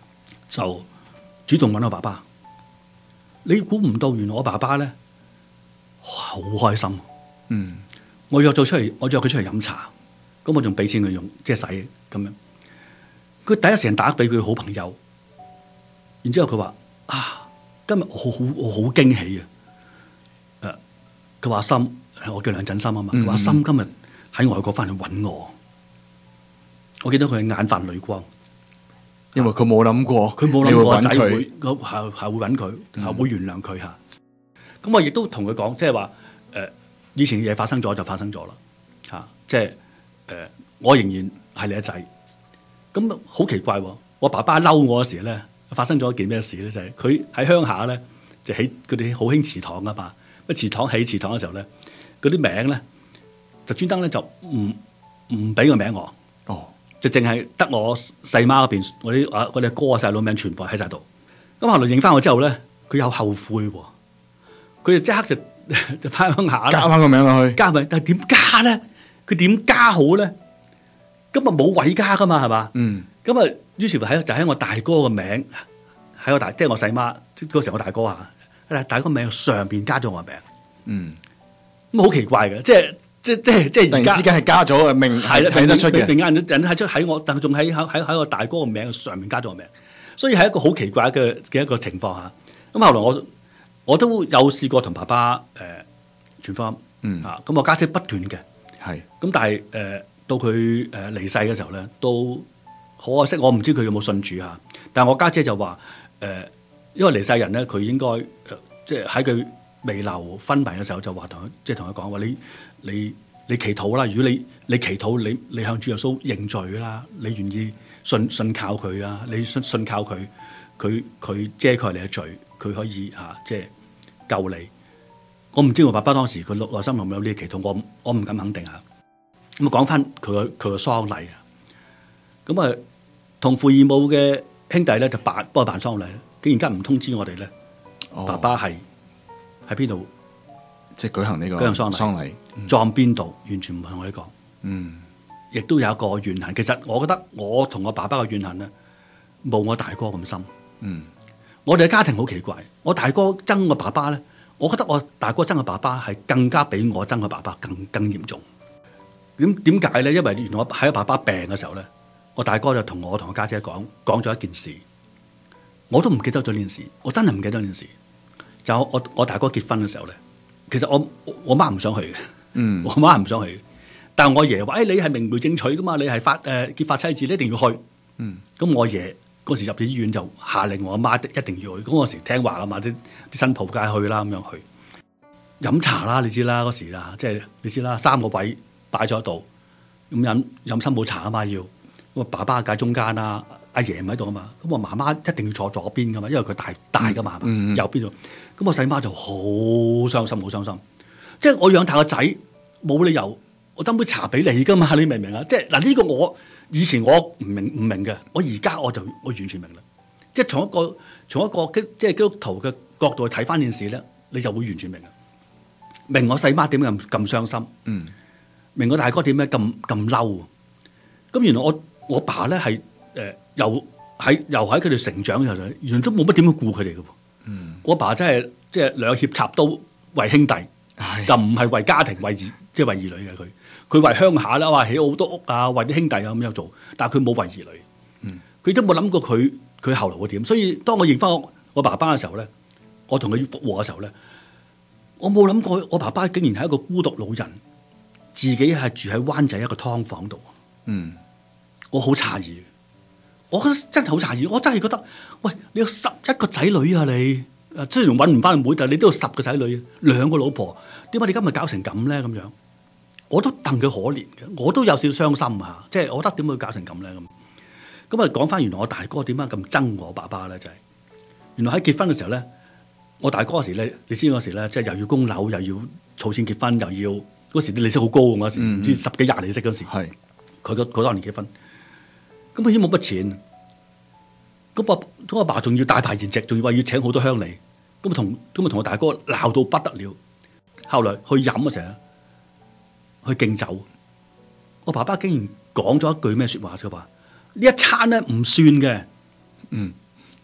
D: 就主動揾我爸爸。你估唔到，原來我爸爸咧好開心。
C: 嗯，
D: 我約咗出嚟，我約佢出嚟飲茶，咁我仲俾錢佢用，即係使咁樣。佢第一時間打俾佢好朋友，然之後佢話：啊，今日我好我好驚喜啊！誒，佢話心，我叫梁振心啊嘛。佢話心今日喺外國翻嚟揾我，我見到佢眼泛淚光，
C: 因為佢冇諗過，
D: 佢冇諗過
C: 你會揾佢
D: 仔會係係會揾佢，係會原諒佢嚇。咁我亦都同佢講，即係話誒，以前嘅嘢發生咗就發生咗啦嚇，即係誒，我仍然係你嘅仔。咁好奇怪喎！我爸爸嬲我嗰時咧，發生咗一件咩事咧？就係佢喺鄉下咧，就起佢哋好興祠堂噶嘛。咁祠堂起祠堂嘅時候咧，嗰啲名咧就專登咧就唔唔俾個名我。
C: 哦，
D: 就淨係得我細媽嗰邊，我啲啊我哋哥啊細佬名全部喺晒度。咁後來認翻我之後咧，佢有後悔喎，佢就即刻就就翻鄉下啦，
C: 加翻個名落去，
D: 加咪，但係點加咧？佢點加好咧？咁啊冇位加噶嘛，係嘛？
C: 嗯，
D: 咁啊，於是乎喺就喺我大哥嘅名，喺我大即係我細媽嗰時候我大哥啊，喺大哥名上邊加咗我名。
C: 嗯，
D: 咁好奇怪嘅，即係即即即係
C: 突
D: 而家
C: 然之間係加咗明
D: 係啦，
C: 睇得出嘅，
D: 明眼人睇出喺我，但係仲喺喺喺喺我大哥嘅名上面加咗我名，所以係一個好奇怪嘅嘅一個情況下。咁後來我我都有試過同爸爸誒傳福音，
C: 嗯
D: 啊，咁我家姐不斷嘅，
C: 係
D: 咁但係誒。呃到佢誒離世嘅時候咧，都好可惜，我唔知佢有冇信主嚇。但係我家姐，姐就話誒、呃，因為離世人咧，佢應該誒、呃，即係喺佢彌留昏迷嘅時候就話同佢，即係同佢講話你你你祈禱啦。如果你你祈禱，你你向主耶穌認罪啦，你願意信信靠佢啊，你信信靠佢，佢佢遮蓋你嘅罪，佢可以嚇、啊、即係救你。我唔知我爸爸當時佢內心有冇呢啲祈禱，我我唔敢肯定嚇。咁啊，講翻佢個佢個喪禮啊，咁啊，同父異母嘅兄弟咧就辦幫佢辦喪禮，竟然間唔通知我哋咧，
C: 哦、
D: 爸爸係喺邊度，
C: 即係舉行呢個
D: 舉行喪禮，
C: 喪禮
D: 葬邊度，完全唔同我哋講。
C: 嗯，
D: 亦都有一個怨恨。其實我覺得我同我爸爸嘅怨恨咧，冇我大哥咁深。
C: 嗯，
D: 我哋嘅家庭好奇怪，我大哥憎我爸爸咧，我覺得我大哥憎我爸爸係更加比我憎我爸爸更更嚴重。咁點解咧？因為原來我喺我爸爸病嘅時候咧，我大哥就同我同我家姐講講咗一件事，我都唔記得咗呢件事，我真係唔記得呢件事。就我我大哥結婚嘅時候咧，其實我我媽唔想去嘅，
C: 嗯，
D: 我媽唔想去，但係我爺話：，誒、哎，你係明媒正娶噶嘛，你係發誒、呃、結髮妻子，你一定要去。
C: 嗯，
D: 咁我爺嗰時入咗醫院就下令我阿媽一定要去。咁嗰時聽話啊嘛，啲啲新抱梗係去啦，咁樣去飲茶啦，你知啦，嗰時啦，即係你知啦，三個位。擺咗喺度，咁飲飲新抱茶啊嘛要，咁啊爸爸喺中間啦，阿爺唔喺度啊嘛，咁我媽媽一定要坐左邊噶嘛，因為佢大大噶嘛，
C: 嗯嗯、
D: 右邊度，咁我細媽就好傷心，好傷心，即係我養大個仔，冇理由我斟杯茶俾你噶嘛，你明唔明啊？即係嗱呢個我以前我唔明唔明嘅，我而家我就我完全明啦，即係從一個從一個基即係基督徒嘅角度去睇翻件事咧，你就會完全明啦，明我細媽點解咁咁傷心，嗯。明我大哥點解咁咁嬲？咁原來我我爸咧係誒又喺又喺佢哋成長嘅時候，原來都冇乜點樣顧佢哋嘅。嗯，我爸真係即係兩肋插刀為兄弟，
C: 唉
D: 就唔係為家庭為兒即係為兒女嘅佢。佢為鄉下啦，話起好多屋啊，為啲兄弟啊咁樣做，但係佢冇為兒女。嗯，佢都冇諗過佢佢後來會點。所以當我認翻我，我爸爸嘅時候咧，我同佢復和嘅時候咧，我冇諗過我爸爸竟然係一個孤獨老人。自己係住喺灣仔一個劏房度，嗯，我好詫異，我覺得真係好詫異，我真係覺得，喂，你有十一個仔女啊你，誒雖然揾唔翻妹，但係你都有十個仔女，兩個老婆，點解你今日搞成咁咧？咁樣，我都戥佢可憐嘅，我都有少少傷心嚇，即係我覺得點會搞成咁咧咁。咁啊講翻原來我大哥點解咁憎我爸爸咧？就係、是、原來喺結婚嘅時候咧，我大哥嗰時咧，你知嗰時咧，即係又要供樓，又要儲錢結婚，又要。嗰時啲利息好高，嗰時唔知十幾廿利息嗰時，佢個佢當年結婚，咁佢已經冇乜錢，咁我咁我爸仲要大排筵席，仲要話要請好多鄉里，咁啊同咁啊同我大哥鬧到不得了。後來去飲嘅時候，去敬酒，我爸爸竟然講咗一句咩説話？佢話呢一餐咧唔算嘅，嗯，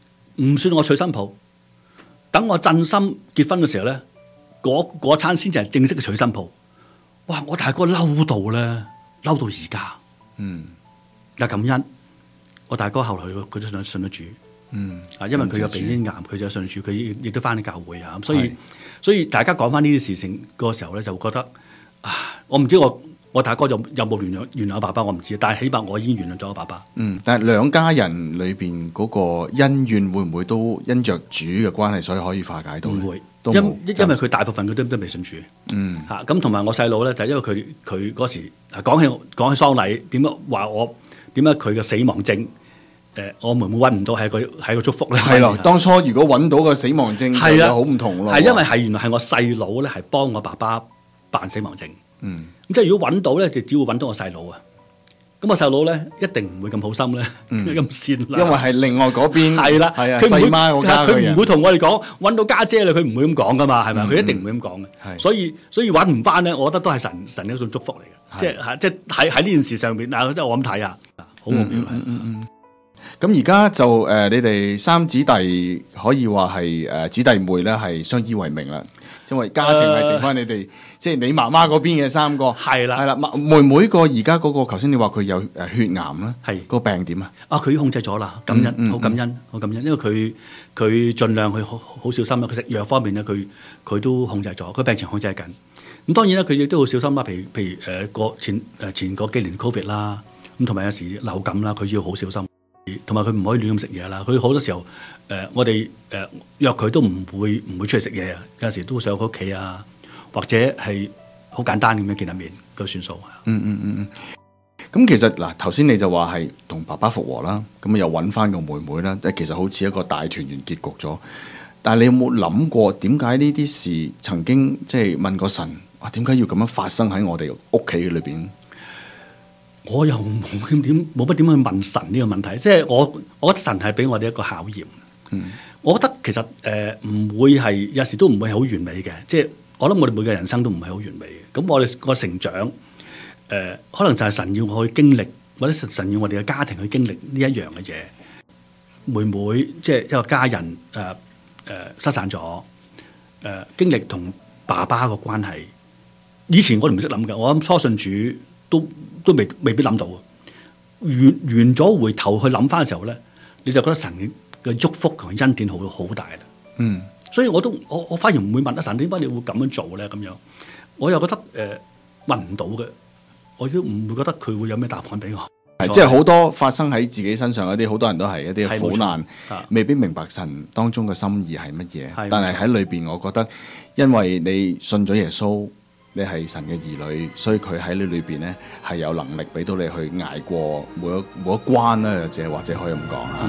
D: 唔算我娶新抱。等我真心結婚嘅時候咧，嗰嗰餐先至係正式嘅娶新抱。哇！我大哥嬲到咧，嬲到而家。
C: 嗯，
D: 又感恩我大哥後來佢都信信咗主。
C: 嗯，
D: 啊，因為佢有鼻咽癌，佢就信主，佢亦都翻去教會啊。咁所以
C: 係
D: 所以大家講翻呢啲事情嗰時候咧，就覺得啊，我唔知我我大哥有有冇原諒原諒我爸爸，我唔知，但係起碼我已經原諒咗我爸爸。
C: 嗯，但係兩家人裏邊嗰個恩怨會唔會都因着主嘅關係，所以可以化解到呢？
D: 唔會，
C: 都
D: 因
C: 冇
D: 因為佢大部分佢都都未信主。
C: 嗯
D: 嚇咁同埋我細佬咧，就係因為佢佢嗰時講起講起喪禮，點解話我點解佢嘅死亡證？誒，我妹妹揾唔到係個係個祝福咧。
C: 係咯，當初如果揾到個死亡證，
D: 係啊
C: 就好唔同咯。
D: 係因為係原來係我細佬咧，係幫我爸爸辦死亡證。
C: 嗯，
D: 咁即係如果揾到咧，就只會揾到我細佬啊。咁我細佬咧一定唔會咁好心咧，咁善良。
C: 因為係另外嗰邊
D: 係啦，
C: 係啊，
D: 佢唔會
C: 細媽嗰家嘅人
D: 佢唔會同我哋講揾到家姐啦，佢唔會咁講噶嘛，係咪？
C: 嗯
D: 佢一定唔會咁講嘅。
C: 係
D: 所以所以揾唔翻咧，我覺得都係神神嘅一種祝福嚟嘅。
C: 係
D: 即係即係喺喺呢件事上邊嗱，即係我咁睇啊，好奧妙
C: 嗯嗯嗯嗯咁而家就誒、呃，你哋三子弟可以話係誒子弟妹咧，係相依為命啦。因為家情係剩翻你哋，即係你媽媽嗰邊嘅三個。
D: 係啦
C: 係啦，妹妹個而家嗰個，頭先你話佢有誒血癌啦，
D: 係
C: 個病點啊？
D: 啊！佢控制咗啦，感恩，好、
C: 嗯嗯
D: 感恩，好感恩，因為佢佢盡量去好好小心啦。佢食藥方面咧，佢佢都控制咗，佢病情控制緊。咁當然啦，佢亦都好小心啦。譬如譬如誒個、呃、前誒前嗰幾年 Covid 啦，咁同埋有時流感啦，佢要好小心。同埋佢唔可以亂咁食嘢啦。佢好多時候誒、呃，我哋誒、呃、約佢都唔會唔會出去食嘢啊。有陣時都上佢屋企啊，或者係好簡單咁樣見下面，佢算數。
C: 嗯嗯嗯嗯。咁其實嗱，頭先你就話係同爸爸復和啦，咁又揾翻個妹妹啦，其實好似一個大團圓結局咗。但係你有冇諗過點解呢啲事曾經即係問過神啊？點解要咁樣發生喺我哋屋企裏邊？
D: 我又冇點點冇乜點去問神呢個問題，即係我我覺得神係俾我哋一個考驗。
C: 嗯，
D: 我覺得其實誒唔、呃、會係有時都唔會係好完美嘅，即係我諗我哋每個人生都唔係好完美嘅。咁我哋個成長誒、呃，可能就係神要我去經歷，或者神要我哋嘅家庭去經歷呢一樣嘅嘢。妹妹即係一個家人誒誒、呃、失散咗，誒、呃、經歷同爸爸個關係，以前我哋唔識諗嘅，我諗初信主都。都未未必諗到，完完咗回頭去諗翻嘅時候咧，你就覺得神嘅祝福同恩典好好大啦。
C: 嗯，
D: 所以我都我我反而唔會問阿神點解你會咁樣做咧咁樣，我又覺得誒、呃、問唔到嘅，我都唔會覺得佢會有咩答案俾我。
C: 係即係好多發生喺自己身上嗰啲，好多人都係一啲苦難，未必明白神當中嘅心意係乜嘢。但係喺裏邊，我覺得因為你信咗耶穌。你係神嘅兒女，所以佢喺你裏邊咧係有能力俾到你去捱過每一每一關啦，或者或者可以咁講嚇。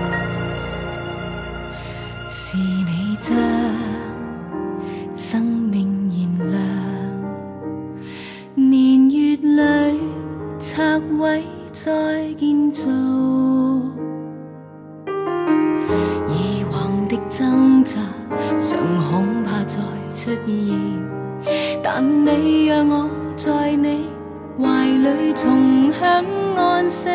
E: 是你將生命燃亮，年月裏拆毀再建造，以往的掙扎尚恐怕再出現。但你讓我在你懷裏重享安息，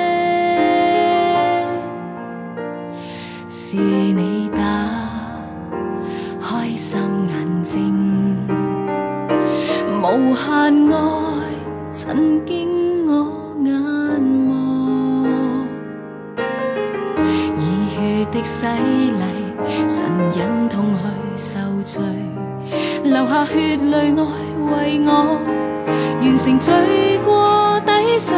E: 是你打開心眼睛，無限愛震驚我眼膜，以血的洗禮，神忍痛去受罪，流下血淚愛為我完成罪過抵償，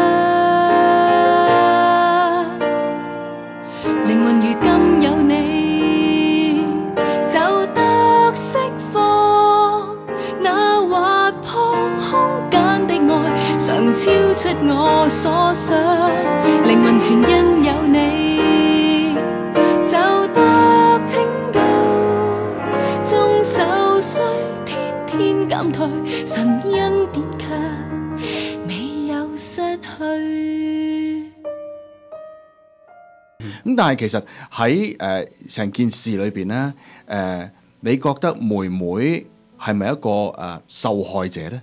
E: 靈魂如今有你就得釋放，那滑破空間的愛常超出我所想，靈魂全因有你就得拯救，縱受傷天減退，神恩典卻未有失去。
C: 咁但係其實喺誒成件事裏邊咧，誒、呃、你覺得妹妹係咪一個誒、呃、受害者咧？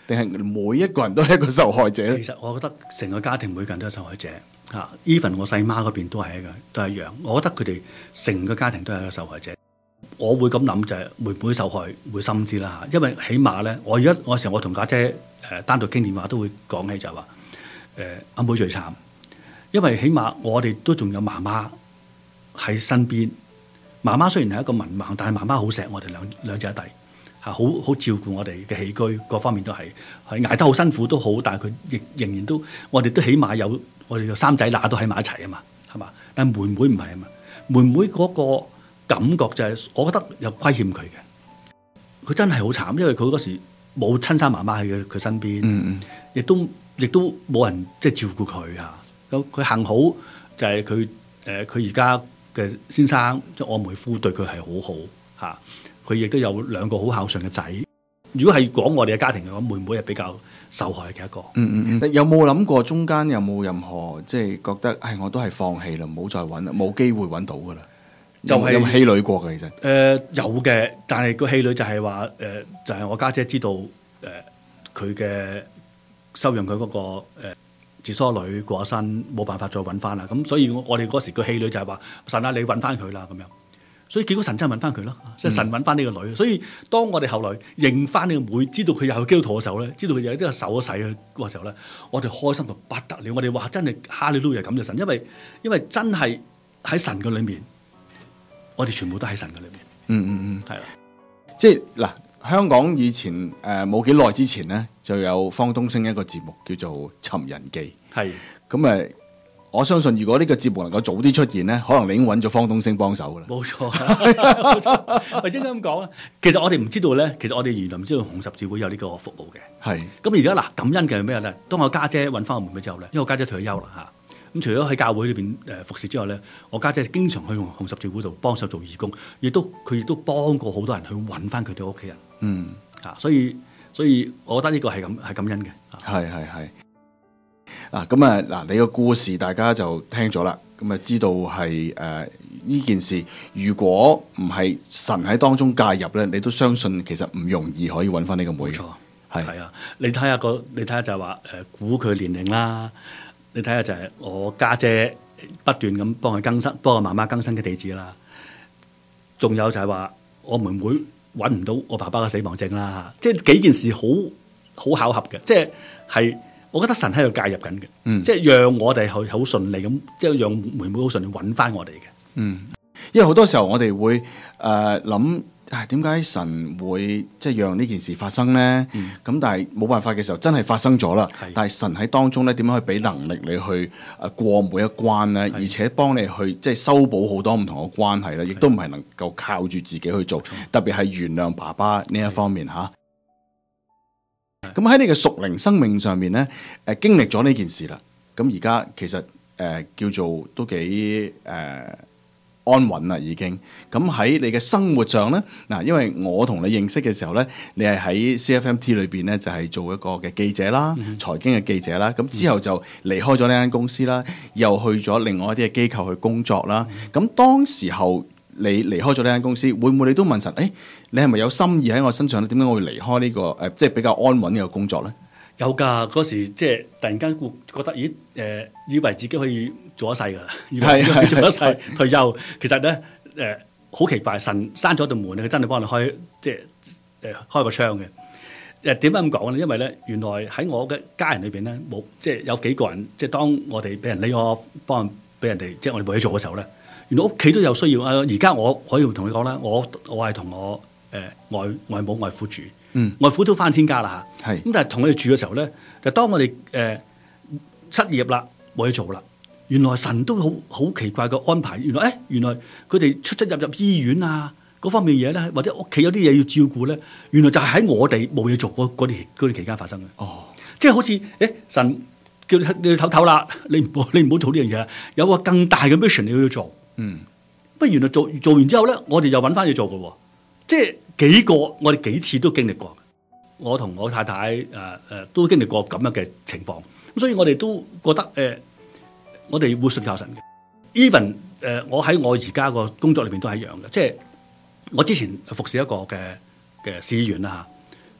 C: 定係每一個人都係一個受害者咧？
D: 其實我覺得成個家庭每個人都係受害者嚇，even 我細媽嗰邊都係一個都係一樣。我覺得佢哋成個家庭都係一個受害者。我會咁諗就係妹妹受害會深知啦嚇，因為起碼咧，我而家我成日我同家姐誒單獨傾電話都會講起就係話誒阿妹最慘，因為起碼我哋都仲有媽媽喺身邊。媽媽雖然係一個文盲，但係媽媽好錫我哋兩兩姐弟嚇，好好照顧我哋嘅起居各方面都係係捱得好辛苦都好，但係佢亦仍然都我哋都起碼有我哋嘅三仔乸都喺埋一齊啊嘛，係嘛？但係妹妹唔係啊嘛，妹妹嗰個感覺就係我覺得有虧欠佢嘅，佢真係好慘，因為佢嗰時冇親生媽媽喺佢佢身邊，
C: 嗯嗯，
D: 亦都亦都冇人即係照顧佢嚇。咁佢幸好就係佢誒佢而家嘅先生即係我妹夫對佢係好好嚇，佢亦都有兩個好孝順嘅仔。如果係講我哋嘅家庭嘅話，妹妹係比較受害嘅一個。
C: 嗯嗯嗯。有冇諗過中間有冇任何即係覺得唉，我都係放棄啦，唔好再揾啦，冇機會揾到噶啦？
D: 就係、
C: 有冇氣餒過嘅其實？誒、
D: 呃、有嘅，但係個氣餒就係話誒，就係、是、我家姐，姐知道誒佢嘅收養佢嗰、那個誒自梳女過咗身，冇辦法再揾翻啦。咁所以我我哋嗰時個氣餒就係話神啊，你揾翻佢啦咁樣。所以結果神真係揾翻佢咯，即係神揾翻呢個女。嗯、所以當我哋後來認翻呢個妹，知道佢又係基督徒嘅時候咧，知道佢有即係受咗洗嘅嗰個時候咧，我哋開心到不得了。我哋話真係哈利路亞感謝神，因為因為真係喺神嘅裏面。我哋全部都喺神嘅裏面，
C: 嗯嗯嗯，
D: 係啦，
C: 即係嗱，香港以前誒冇幾耐之前咧，就有方東升一個節目叫做《尋人記》，
D: 係
C: 咁誒，我相信如果呢個節目能夠早啲出現咧，可能你已經揾咗方東升幫手噶啦，
D: 冇錯，冇錯，或者咁講啊，其實我哋唔知道咧，其實我哋原來唔知道紅十字會有呢個服務嘅，
C: 係，咁
D: 而家嗱感恩嘅係咩咧？當我家姐揾翻我妹妹之後咧，因為我家姐退咗休啦嚇。咁除咗喺教會裏邊誒服侍之外咧，我家姐經常去紅十字會度幫手做義工，亦都佢亦都幫過好多人去揾翻佢哋屋企人。嗯，嚇，所以所以我覺得呢個係咁係感恩嘅。
C: 係係係。啊，咁啊嗱，你個故事大家就聽咗啦，咁啊知道係誒呢件事，如果唔係神喺當中介入咧，你都相信其實唔容易可以揾翻呢個妹。冇錯，係係啊，你睇下個，你睇下就係話誒估佢年齡啦。你睇下就係我家姐，姐不斷咁幫佢更新，幫我媽媽更新嘅地址啦。仲有就係話我妹妹揾唔到我爸爸嘅死亡證啦。即係幾件事好好巧合嘅，即係係我覺得神喺度介入緊嘅，嗯、即係讓我哋去好順利咁，即係讓妹妹好順利揾翻我哋嘅。嗯， 因為好多時候我哋會誒諗。啊，點解神會即係讓呢件事發生咧？咁、嗯、但係冇辦法嘅時候，真係發生咗啦。但係神喺當中咧，點樣去俾能力你去誒過每一關咧？而且幫你去即係修補好多唔同嘅關係咧，亦都唔係能夠靠住自己去做。特別係原諒爸爸呢一方面嚇。咁喺你嘅屬靈生命上面咧，誒、呃、經歷咗呢件事啦。咁而家其實誒、呃、叫做都幾誒。呃安穩啦，已經咁喺你嘅生活上咧，嗱，因為我同你認識嘅時候咧，你係喺 C F M T 裏邊咧，就係、是、做一個嘅記者啦，嗯、財經嘅記者啦，咁之後就離開咗呢間公司啦，又去咗另外一啲嘅機構去工作啦。咁、嗯、當時候你離開咗呢間公司，會唔會你都問神？誒、欸，你係咪有心意喺我身上咧？點解我會離開呢、這個誒，即、呃、係、就是、比較安穩嘅工作咧？
D: 有㗎，嗰時即係突然間覺得，咦誒、呃，以為自己可以做一世㗎啦，以為自己可以做一世退休。其實咧誒，好、呃、奇怪，神閂咗道門，佢真係幫你開，即係誒、呃、開個窗嘅。誒點解咁講咧？因為咧，原來喺我嘅家人裏邊咧，冇即係有幾個人，即係當我哋俾人 lay off，幫俾人哋即係我哋冇嘢做嘅時候咧，原來屋企都有需要。啊，而家我可以同你講啦，我我係同我誒、呃、外外母外父住。嗯、外父都翻天家啦嚇，咁但係同佢哋住嘅時候咧，就當我哋誒、呃、失業啦，冇嘢做啦，原來神都好好奇怪嘅安排。原來誒、欸，原來佢哋出出入入醫院啊，嗰方面嘢咧，或者屋企有啲嘢要照顧咧，原來就係喺我哋冇嘢做嗰嗰啲嗰啲期間發生嘅。哦，即係好似誒、欸、神叫你你唞唞啦，你唔好你唔好做呢樣嘢，有個更大嘅 mission 你要做。嗯，不過原來做做完之後咧，我哋又揾翻嘢做嘅喎，即係。幾個我哋幾次都經歷過，我同我太太誒誒、呃、都經歷過咁樣嘅情況，咁所以我哋都覺得誒、呃，我哋會信靠神嘅。even 誒、呃，我喺我而家個工作裏邊都係一樣嘅，即係我之前服侍一個嘅嘅市議員啦嚇，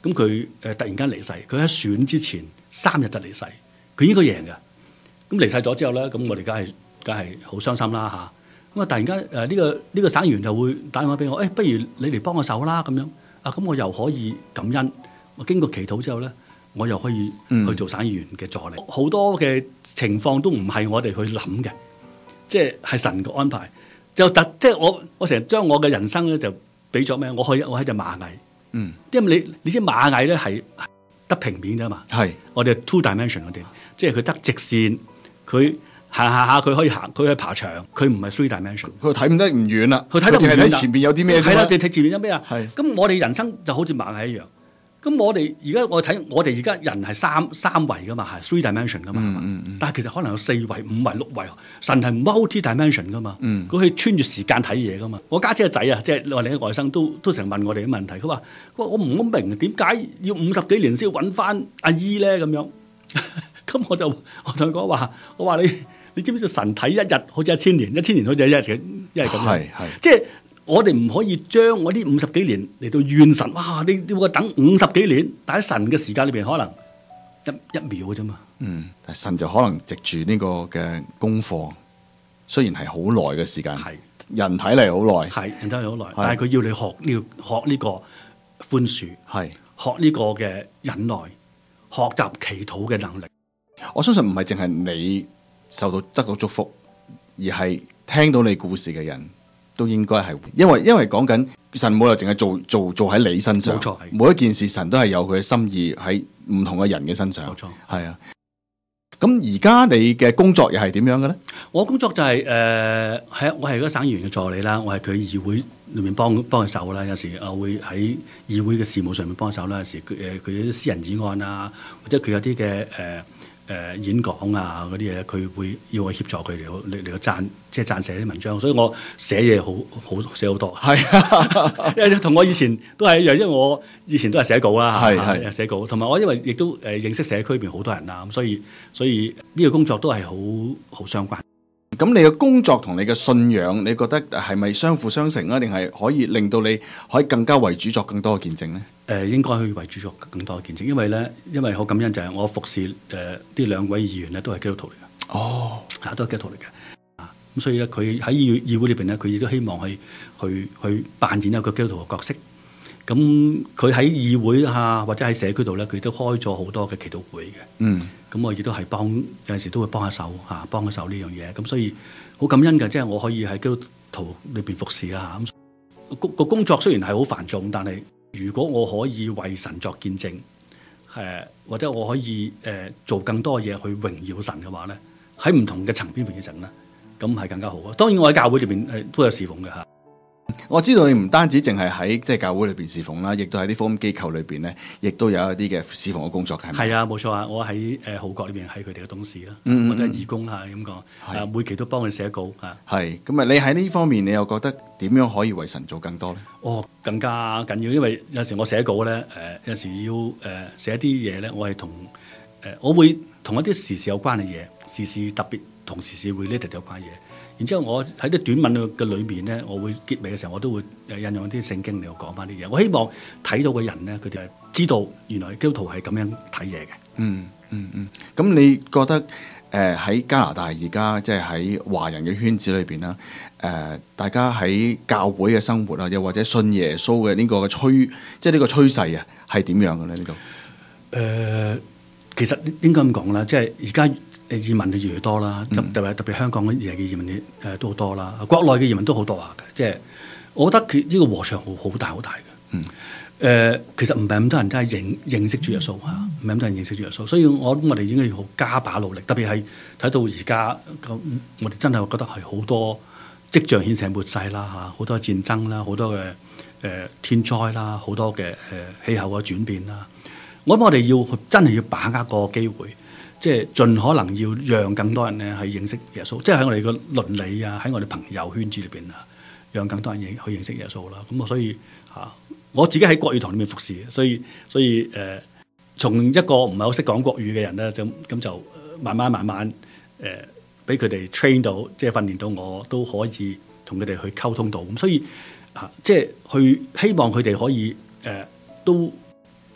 D: 咁佢誒突然間離世，佢喺選之前三日就離世，佢應該贏嘅。咁離世咗之後咧，咁我哋梗係梗係好傷心啦嚇。咁啊突然間誒呢個呢、呢個省議員就會打電話俾我，誒、哎、不如你嚟幫我手啦咁樣。啊咁我又可以感恩，我經過祈禱之後咧，我又可以去做省議員嘅助理。好、嗯、多嘅情況都唔係我哋去諗嘅，即係係神嘅安排。就特即係我我成日將我嘅人生咧就俾咗咩？我可以我係隻螞蟻，嗯，因為你你知螞蟻咧係得平面啫嘛，係我哋 two dimension 我哋，即係佢得直線，佢行下下佢可以行，佢可以爬牆，佢唔係 three dimension， 佢睇唔得唔遠啦，佢睇得唔遠啦，前面有啲咩？係啦，就睇前面有咩啊？係咁，我哋人生就好似螞蟻一樣。咁我哋而家我睇我哋而家人係三三維噶嘛，係 three dimension 噶嘛，嗯嗯嗯、但係其實可能有四維、五維、六維，神係 multi dimension 噶嘛，佢、嗯、可以穿越時間睇嘢噶嘛。我家姐個仔啊，即係我哋嘅外甥都都成日問我哋啲問題，佢話：我我唔好明點解要五十幾年先要揾翻阿姨咧咁樣。咁我就我同佢講話，我話你你知唔知神睇一日好似一千年，一千年好似一日嘅，一係咁樣，即係。我哋唔可以將我呢五十幾年嚟到怨神，哇！你要我等五十幾年，但喺神嘅時間裏邊，可能一一秒嘅啫嘛。嗯，但神就可能藉住呢個嘅功課，雖然係好耐嘅時間，係人睇嚟好耐，係人睇嚟好耐，但係佢要你學呢學呢個寬恕，係學呢個嘅忍耐，學習祈禱嘅能力。我相信唔係淨係你受到得到祝福，而係聽到你故事嘅人。都應該係，因為因為講緊神冇又淨係做做做喺你身上，冇錯，每一件事神都係有佢嘅心意喺唔同嘅人嘅身上，冇錯，係啊。咁而家你嘅工作又係點樣嘅咧？我工作就係、是、誒，係、呃、我係嗰個省議員嘅助理啦，我係佢議會裏面幫幫佢手啦。有時我會喺議會嘅事務上面幫手啦。有時佢誒佢啲私人議案啊，或者佢有啲嘅誒。呃誒、呃、演講啊嗰啲嘢，佢會要我協助佢哋嚟嚟去撰，即係撰寫啲文章。所以我寫嘢好好寫好多。係啊，因為同我以前都係一樣，因為我以前都係寫稿啦，係係寫稿。同埋我因為亦都誒認識社區裏邊好多人啦，咁所以所以呢個工作都係好好相關。咁你嘅工作同你嘅信仰，你覺得係咪相輔相成啊？定係可以令到你可以更加為主作更多嘅見證咧？誒、呃，應該可以為主作更多嘅見證，因為咧，因為好感恩就係我服侍誒呢兩位議員咧，都係基督徒嚟嘅。哦，嚇、啊，都係基督徒嚟嘅。啊，咁所以咧，佢喺議議會裏邊咧，佢亦都希望去去去扮演一個基督徒嘅角色。咁佢喺議會啊，或者喺社區度咧，佢都開咗好多嘅祈禱會嘅。嗯。咁我亦都係幫，有陣時都會幫下手嚇，幫下手呢樣嘢。咁所以好感恩嘅，即係我可以喺基督徒裏邊服侍啦。咁個個工作雖然係好繁重，但係如果我可以為神作見證，誒或者我可以誒做更多嘢去榮耀神嘅話咧，喺唔同嘅層面嘅時候咧，咁係更加好啊。當然我喺教會裏邊誒都有侍奉嘅嚇。我知道你唔單止淨係喺即係教會裏邊侍奉啦，亦都喺啲福音機構裏邊咧，亦都有一啲嘅侍奉嘅工作嘅。係啊，冇錯啊，我喺誒號角裏邊係佢哋嘅董事啦，嗯嗯嗯，我都係義工嚇咁講，啊每期都幫佢寫稿嚇。係咁啊，你喺呢方面你又覺得點樣可以為神做更多咧？哦，更加緊要，因為有時我寫稿咧，誒、呃、有時要誒、呃、寫一啲嘢咧，我係同誒我會同一啲時事有關嘅嘢，時事特別同時事 related 有關嘅嘢。然之後，我喺啲短文嘅裏面咧，我會結尾嘅時候，我都會引用啲聖經嚟講翻啲嘢。我希望睇到嘅人咧，佢哋係知道原來基督徒係咁樣睇嘢嘅。嗯嗯嗯。咁、嗯、你覺得誒喺、呃、加拿大而家即係喺華人嘅圈子裏邊啦，誒、呃、大家喺教會嘅生活啊，又或者信耶穌嘅呢個嘅趨，即係呢個趨勢啊，係點樣嘅咧？呢度誒，其實應該咁講啦，即係而家。移民就越嚟越多啦，特別特別香港嘅移民誒都好多啦，國內嘅移民都好多下嘅，即係我覺得佢呢個和場好好大好大嘅。嗯，誒、呃、其實唔係咁多人真係認認識主耶穌嚇，唔係咁多人認識主耶穌，所以我諗我哋應該要好加把努力，特別係睇到而家咁，我哋真係覺得係好多跡象顯示末世啦嚇，好多戰爭啦，好多嘅誒、呃、天災啦，好多嘅誒、呃、氣候嘅轉變啦，我諗我哋要真係要把握個機會。即係盡可能要讓更多人咧係認識耶穌，即係喺我哋嘅倫理啊，喺我哋朋友圈子裏邊啊，讓更多人去認識耶穌啦。咁我所以嚇、啊，我自己喺國語堂裏面服侍，所以所以誒、呃，從一個唔係好識講國語嘅人咧，就咁就慢慢慢慢誒，俾佢哋 train 到，即係訓練到我都可以同佢哋去溝通到。咁所以啊，即係去希望佢哋可以誒、呃、都。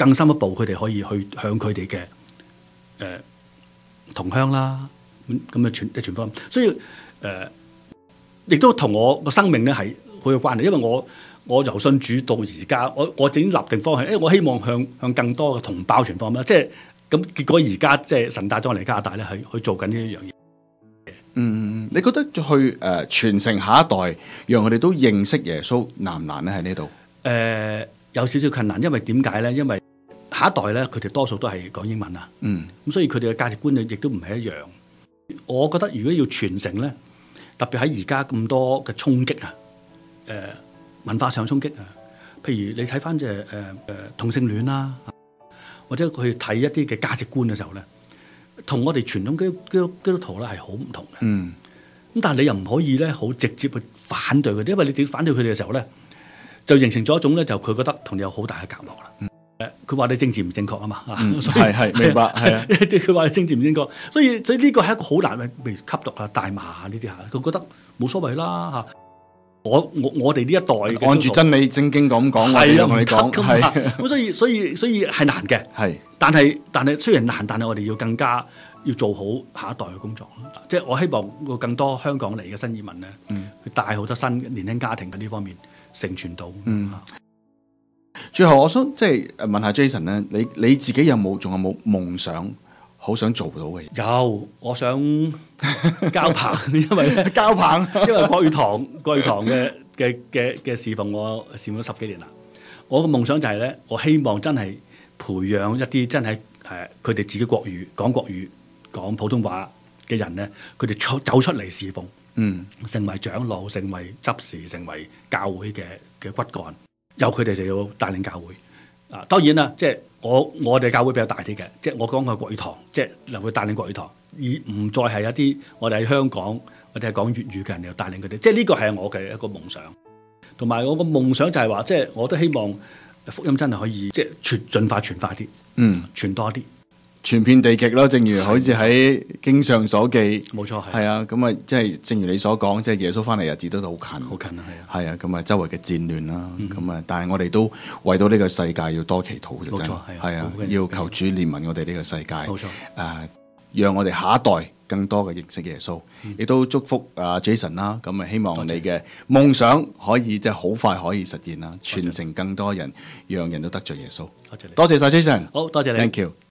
D: 更深一步，佢哋可以去向佢哋嘅誒同鄉啦，咁咁嘅傳一傳福音。所以誒，亦、呃、都同我個生命咧係好有關係，因為我我由信主到而家，我我整立定方向，誒，我希望向向更多嘅同胞傳福音啦，即係咁結果而家即係神帶咗我嚟加拿大咧，係去做緊呢一樣嘢。
C: 嗯，你覺得去誒、呃、傳承下一代，讓佢哋都認識耶穌難唔難咧？喺呢度
D: 誒有少少困難，因為點解咧？因為下一代咧，佢哋多數都係講英文啊，
C: 嗯，
D: 咁所以佢哋嘅價值觀咧，亦都唔係一樣。我覺得如果要傳承咧，特別喺而家咁多嘅衝擊啊，誒、呃、文化上衝擊啊，譬如你睇翻即係誒誒同性戀啦，或者佢睇一啲嘅價值觀嘅時候咧，同我哋傳統基督基督基督徒咧係好唔同嘅。
C: 嗯，
D: 咁但係你又唔可以咧好直接去反對佢哋，因為你直接反對佢哋嘅時候咧，就形成咗一種咧，就佢覺得同你有好大嘅隔膜啦。誒、嗯，佢話你政治唔正確啊嘛，
C: 嗯、
D: 所以
C: 係係明白係啊，
D: 佢話你政治唔正確，所以所以呢個係一個好難嘅，譬如吸毒啊、大麻啊呢啲嚇，佢覺得冇所謂啦嚇。我我我哋呢一代
C: 按住真理正經咁講，我哋同你講係
D: 咁，所以所以所以係難嘅，
C: 係。
D: 但係但係雖然難，但係我哋要更加要做好下一代嘅工作。即係我希望個更多香港嚟嘅新移民咧，
C: 嗯，
D: 去帶好多新年輕家庭嘅呢方面承傳到。
C: 嗯。最後我想即係問下 Jason 咧，你你自己有冇仲有冇夢想？好想做到嘅
D: 有，我想交棒，因為
C: 交棒，
D: 因為國語堂國語堂嘅嘅嘅嘅侍奉我侍奉咗十幾年啦。我嘅夢想就係咧，我希望真係培養一啲真係誒佢哋自己國語講國語講普通話嘅人咧，佢哋出走出嚟侍奉，
C: 嗯，
D: 成為長老，成為執事，成為教會嘅嘅骨幹，由佢哋就要帶領教會。啊，當然啦，即係我我哋教會比較大啲嘅，即係我講嘅國語堂，即係能夠帶領國語堂，而唔再係一啲我哋喺香港或者係講粵語嘅人嚟帶領佢哋，即係呢個係我嘅一個夢想。同埋我個夢想就係話，即係我都希望福音真係可以即係傳盡快傳快啲，
C: 嗯，
D: 傳多啲。
C: 傳遍地極咯，正如好似喺經上所記，
D: 冇錯係。
C: 係啊，咁啊，即係正如你所講，即係耶穌翻嚟日子都好近，
D: 好近啊，係啊，
C: 係啊，咁啊，周圍嘅戰亂啦，咁啊，但係我哋都為到呢個世界要多祈禱嘅，真係係啊，要求主憐憫我哋呢個世界，
D: 冇錯，
C: 誒，讓我哋下一代更多嘅認識耶穌，亦都祝福啊 Jason 啦，咁啊，希望你嘅夢想可以即係好快可以實現啦，傳承更多人，讓人都得罪耶穌。
D: 多謝你，
C: 多謝晒 Jason，
D: 好多謝你
C: ，Thank you。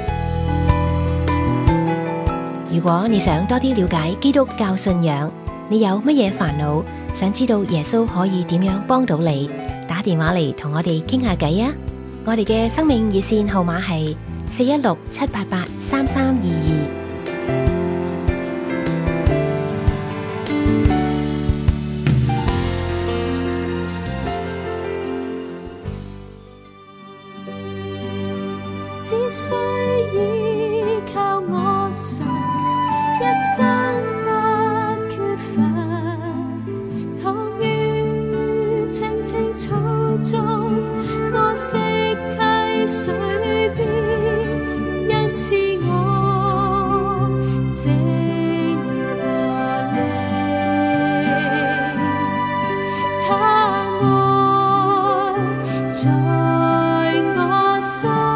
F: 如果你想多啲了解基督教信仰，你有乜嘢煩惱，想知道耶穌可以點樣幫到你，打電話嚟同我哋傾下偈啊！我哋嘅生命熱線號碼係四一六七八八三三二二。
E: 只需依靠我神，一生不缺乏。躺於青青草中，我識溪水邊，因此我靜和你，他愛在我心。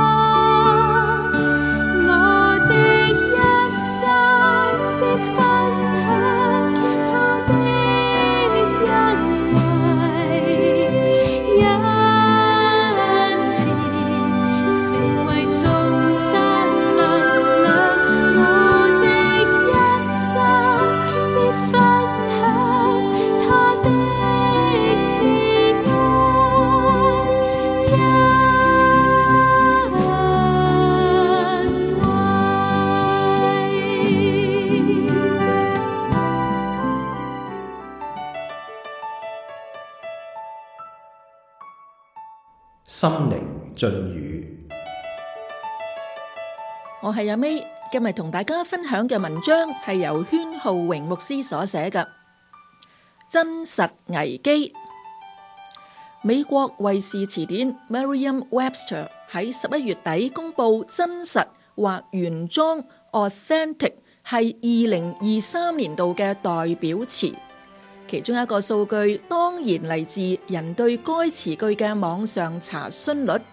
G: 心靈進語，
B: 我係阿 May，今日同大家分享嘅文章係由禤浩榮牧師所寫嘅《真實危機》。美國衛士詞典 Merriam-Webster 喺十一月底公布真實或原裝 Authentic 係二零二三年度嘅代表詞。其中一個數據當然嚟自人對該詞句嘅網上查詢率，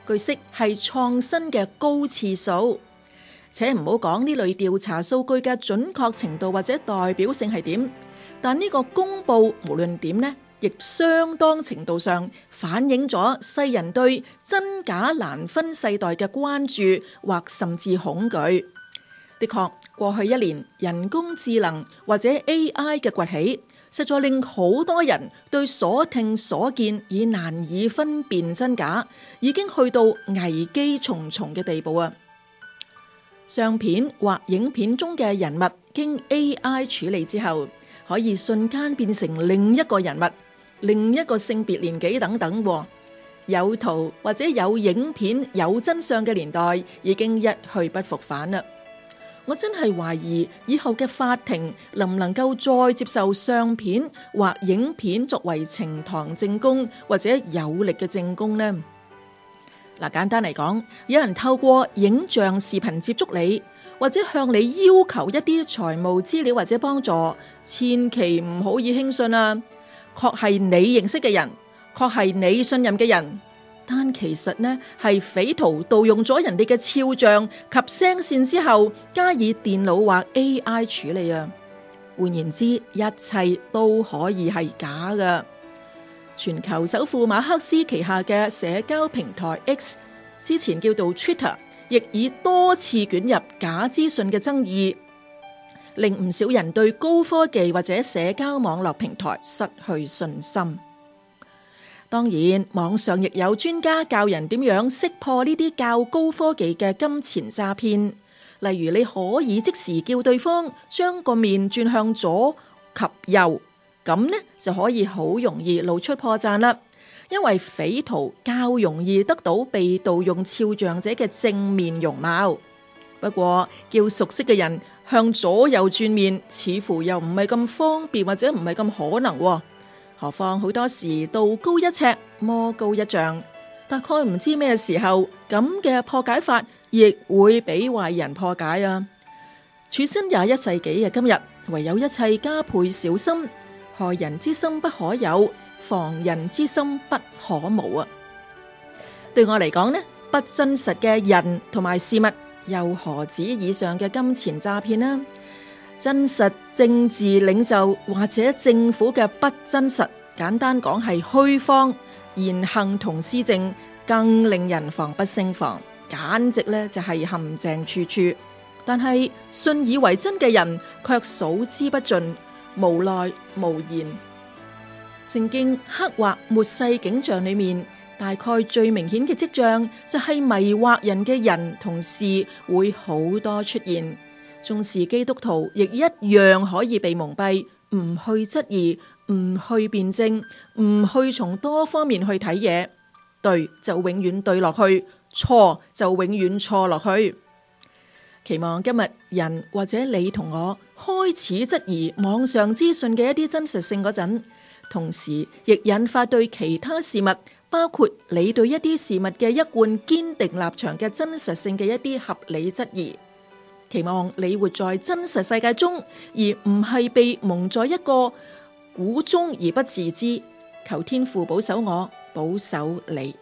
B: 據悉係創新嘅高次數。且唔好講呢類調查數據嘅準確程度或者代表性係點，但呢個公佈無論點呢，亦相當程度上反映咗世人對真假難分世代嘅關注或甚至恐懼。的確，過去一年人工智能或者 A I 嘅崛起，實在令好多人對所聽所見已難以分辨真假，已經去到危機重重嘅地步啊！相片或影片中嘅人物經 A I 處理之後，可以瞬間變成另一個人物、另一個性別、年紀等等。有圖或者有影片有真相嘅年代已經一去不復返啦。我真係懷疑以後嘅法庭能唔能夠再接受相片或影片作為呈堂證供或者有力嘅證供呢？嗱，簡單嚟講，有人透過影像視頻接觸你，或者向你要求一啲財務資料或者幫助，千祈唔好以輕信啊！確係你認識嘅人，確係你信任嘅人，但其實呢係匪徒盜用咗人哋嘅肖像及聲線之後，加以電腦或 A I 處理啊！換言之，一切都可以係假㗎。全球首富馬克思旗下嘅社交平台 X， 之前叫做 Twitter， 亦以多次捲入假資訊嘅爭議，令唔少人對高科技或者社交網絡平台失去信心。當然，網上亦有專家教人點樣識破呢啲較高科技嘅金錢詐騙，例如你可以即時叫對方將個面轉向左及右。咁呢就可以好容易露出破綻啦，因為匪徒較容易得到被盜用肖像者嘅正面容貌。不過叫熟悉嘅人向左右轉面，似乎又唔係咁方便或者唔係咁可能。何況好多時道高一尺，魔高一丈，大概唔知咩時候咁嘅破解法亦會俾壞人破解啊！處身廿一世紀嘅今日，唯有一切加倍小心。害人之心不可有，防人之心不可無啊！對我嚟講呢，不真實嘅人同埋事物，又何止以上嘅金錢詐騙呢？真實政治領袖或者政府嘅不真實，簡單講係虛謊，言行同施政更令人防不勝防，簡直呢就係陷阱處處。但係信以為真嘅人，卻數之不盡。無奈無言。聖經刻畫末世景象裏面，大概最明顯嘅跡象就係迷惑人嘅人同事會好多出現，縱使基督徒亦一樣可以被蒙蔽，唔去質疑，唔去辯證，唔去從多方面去睇嘢，對就永遠對落去，錯就永遠錯落去。期望今日人或者你同我開始質疑網上資訊嘅一啲真實性嗰陣，同時亦引發對其他事物，包括你對一啲事物嘅一貫堅定立場嘅真實性嘅一啲合理質疑。期望你活在真實世界中，而唔係被蒙在一個估中而不自知。求天父保守我，保守你。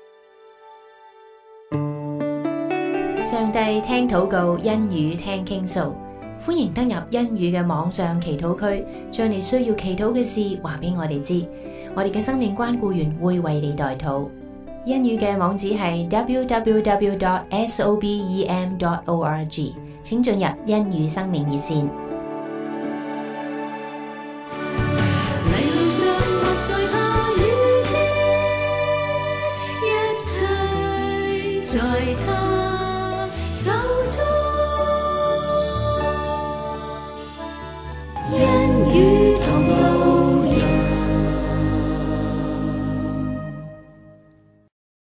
F: 上帝聽禱告，恩語聽傾訴，歡迎登入恩語嘅網上祈禱區，將你需要祈禱嘅事話俾我哋知，我哋嘅生命關顧員會為你代禱。恩語嘅網址係 double-u double-u double-u dot sobem dot org， 請進入恩語生命熱線。
A: 手中恩雨。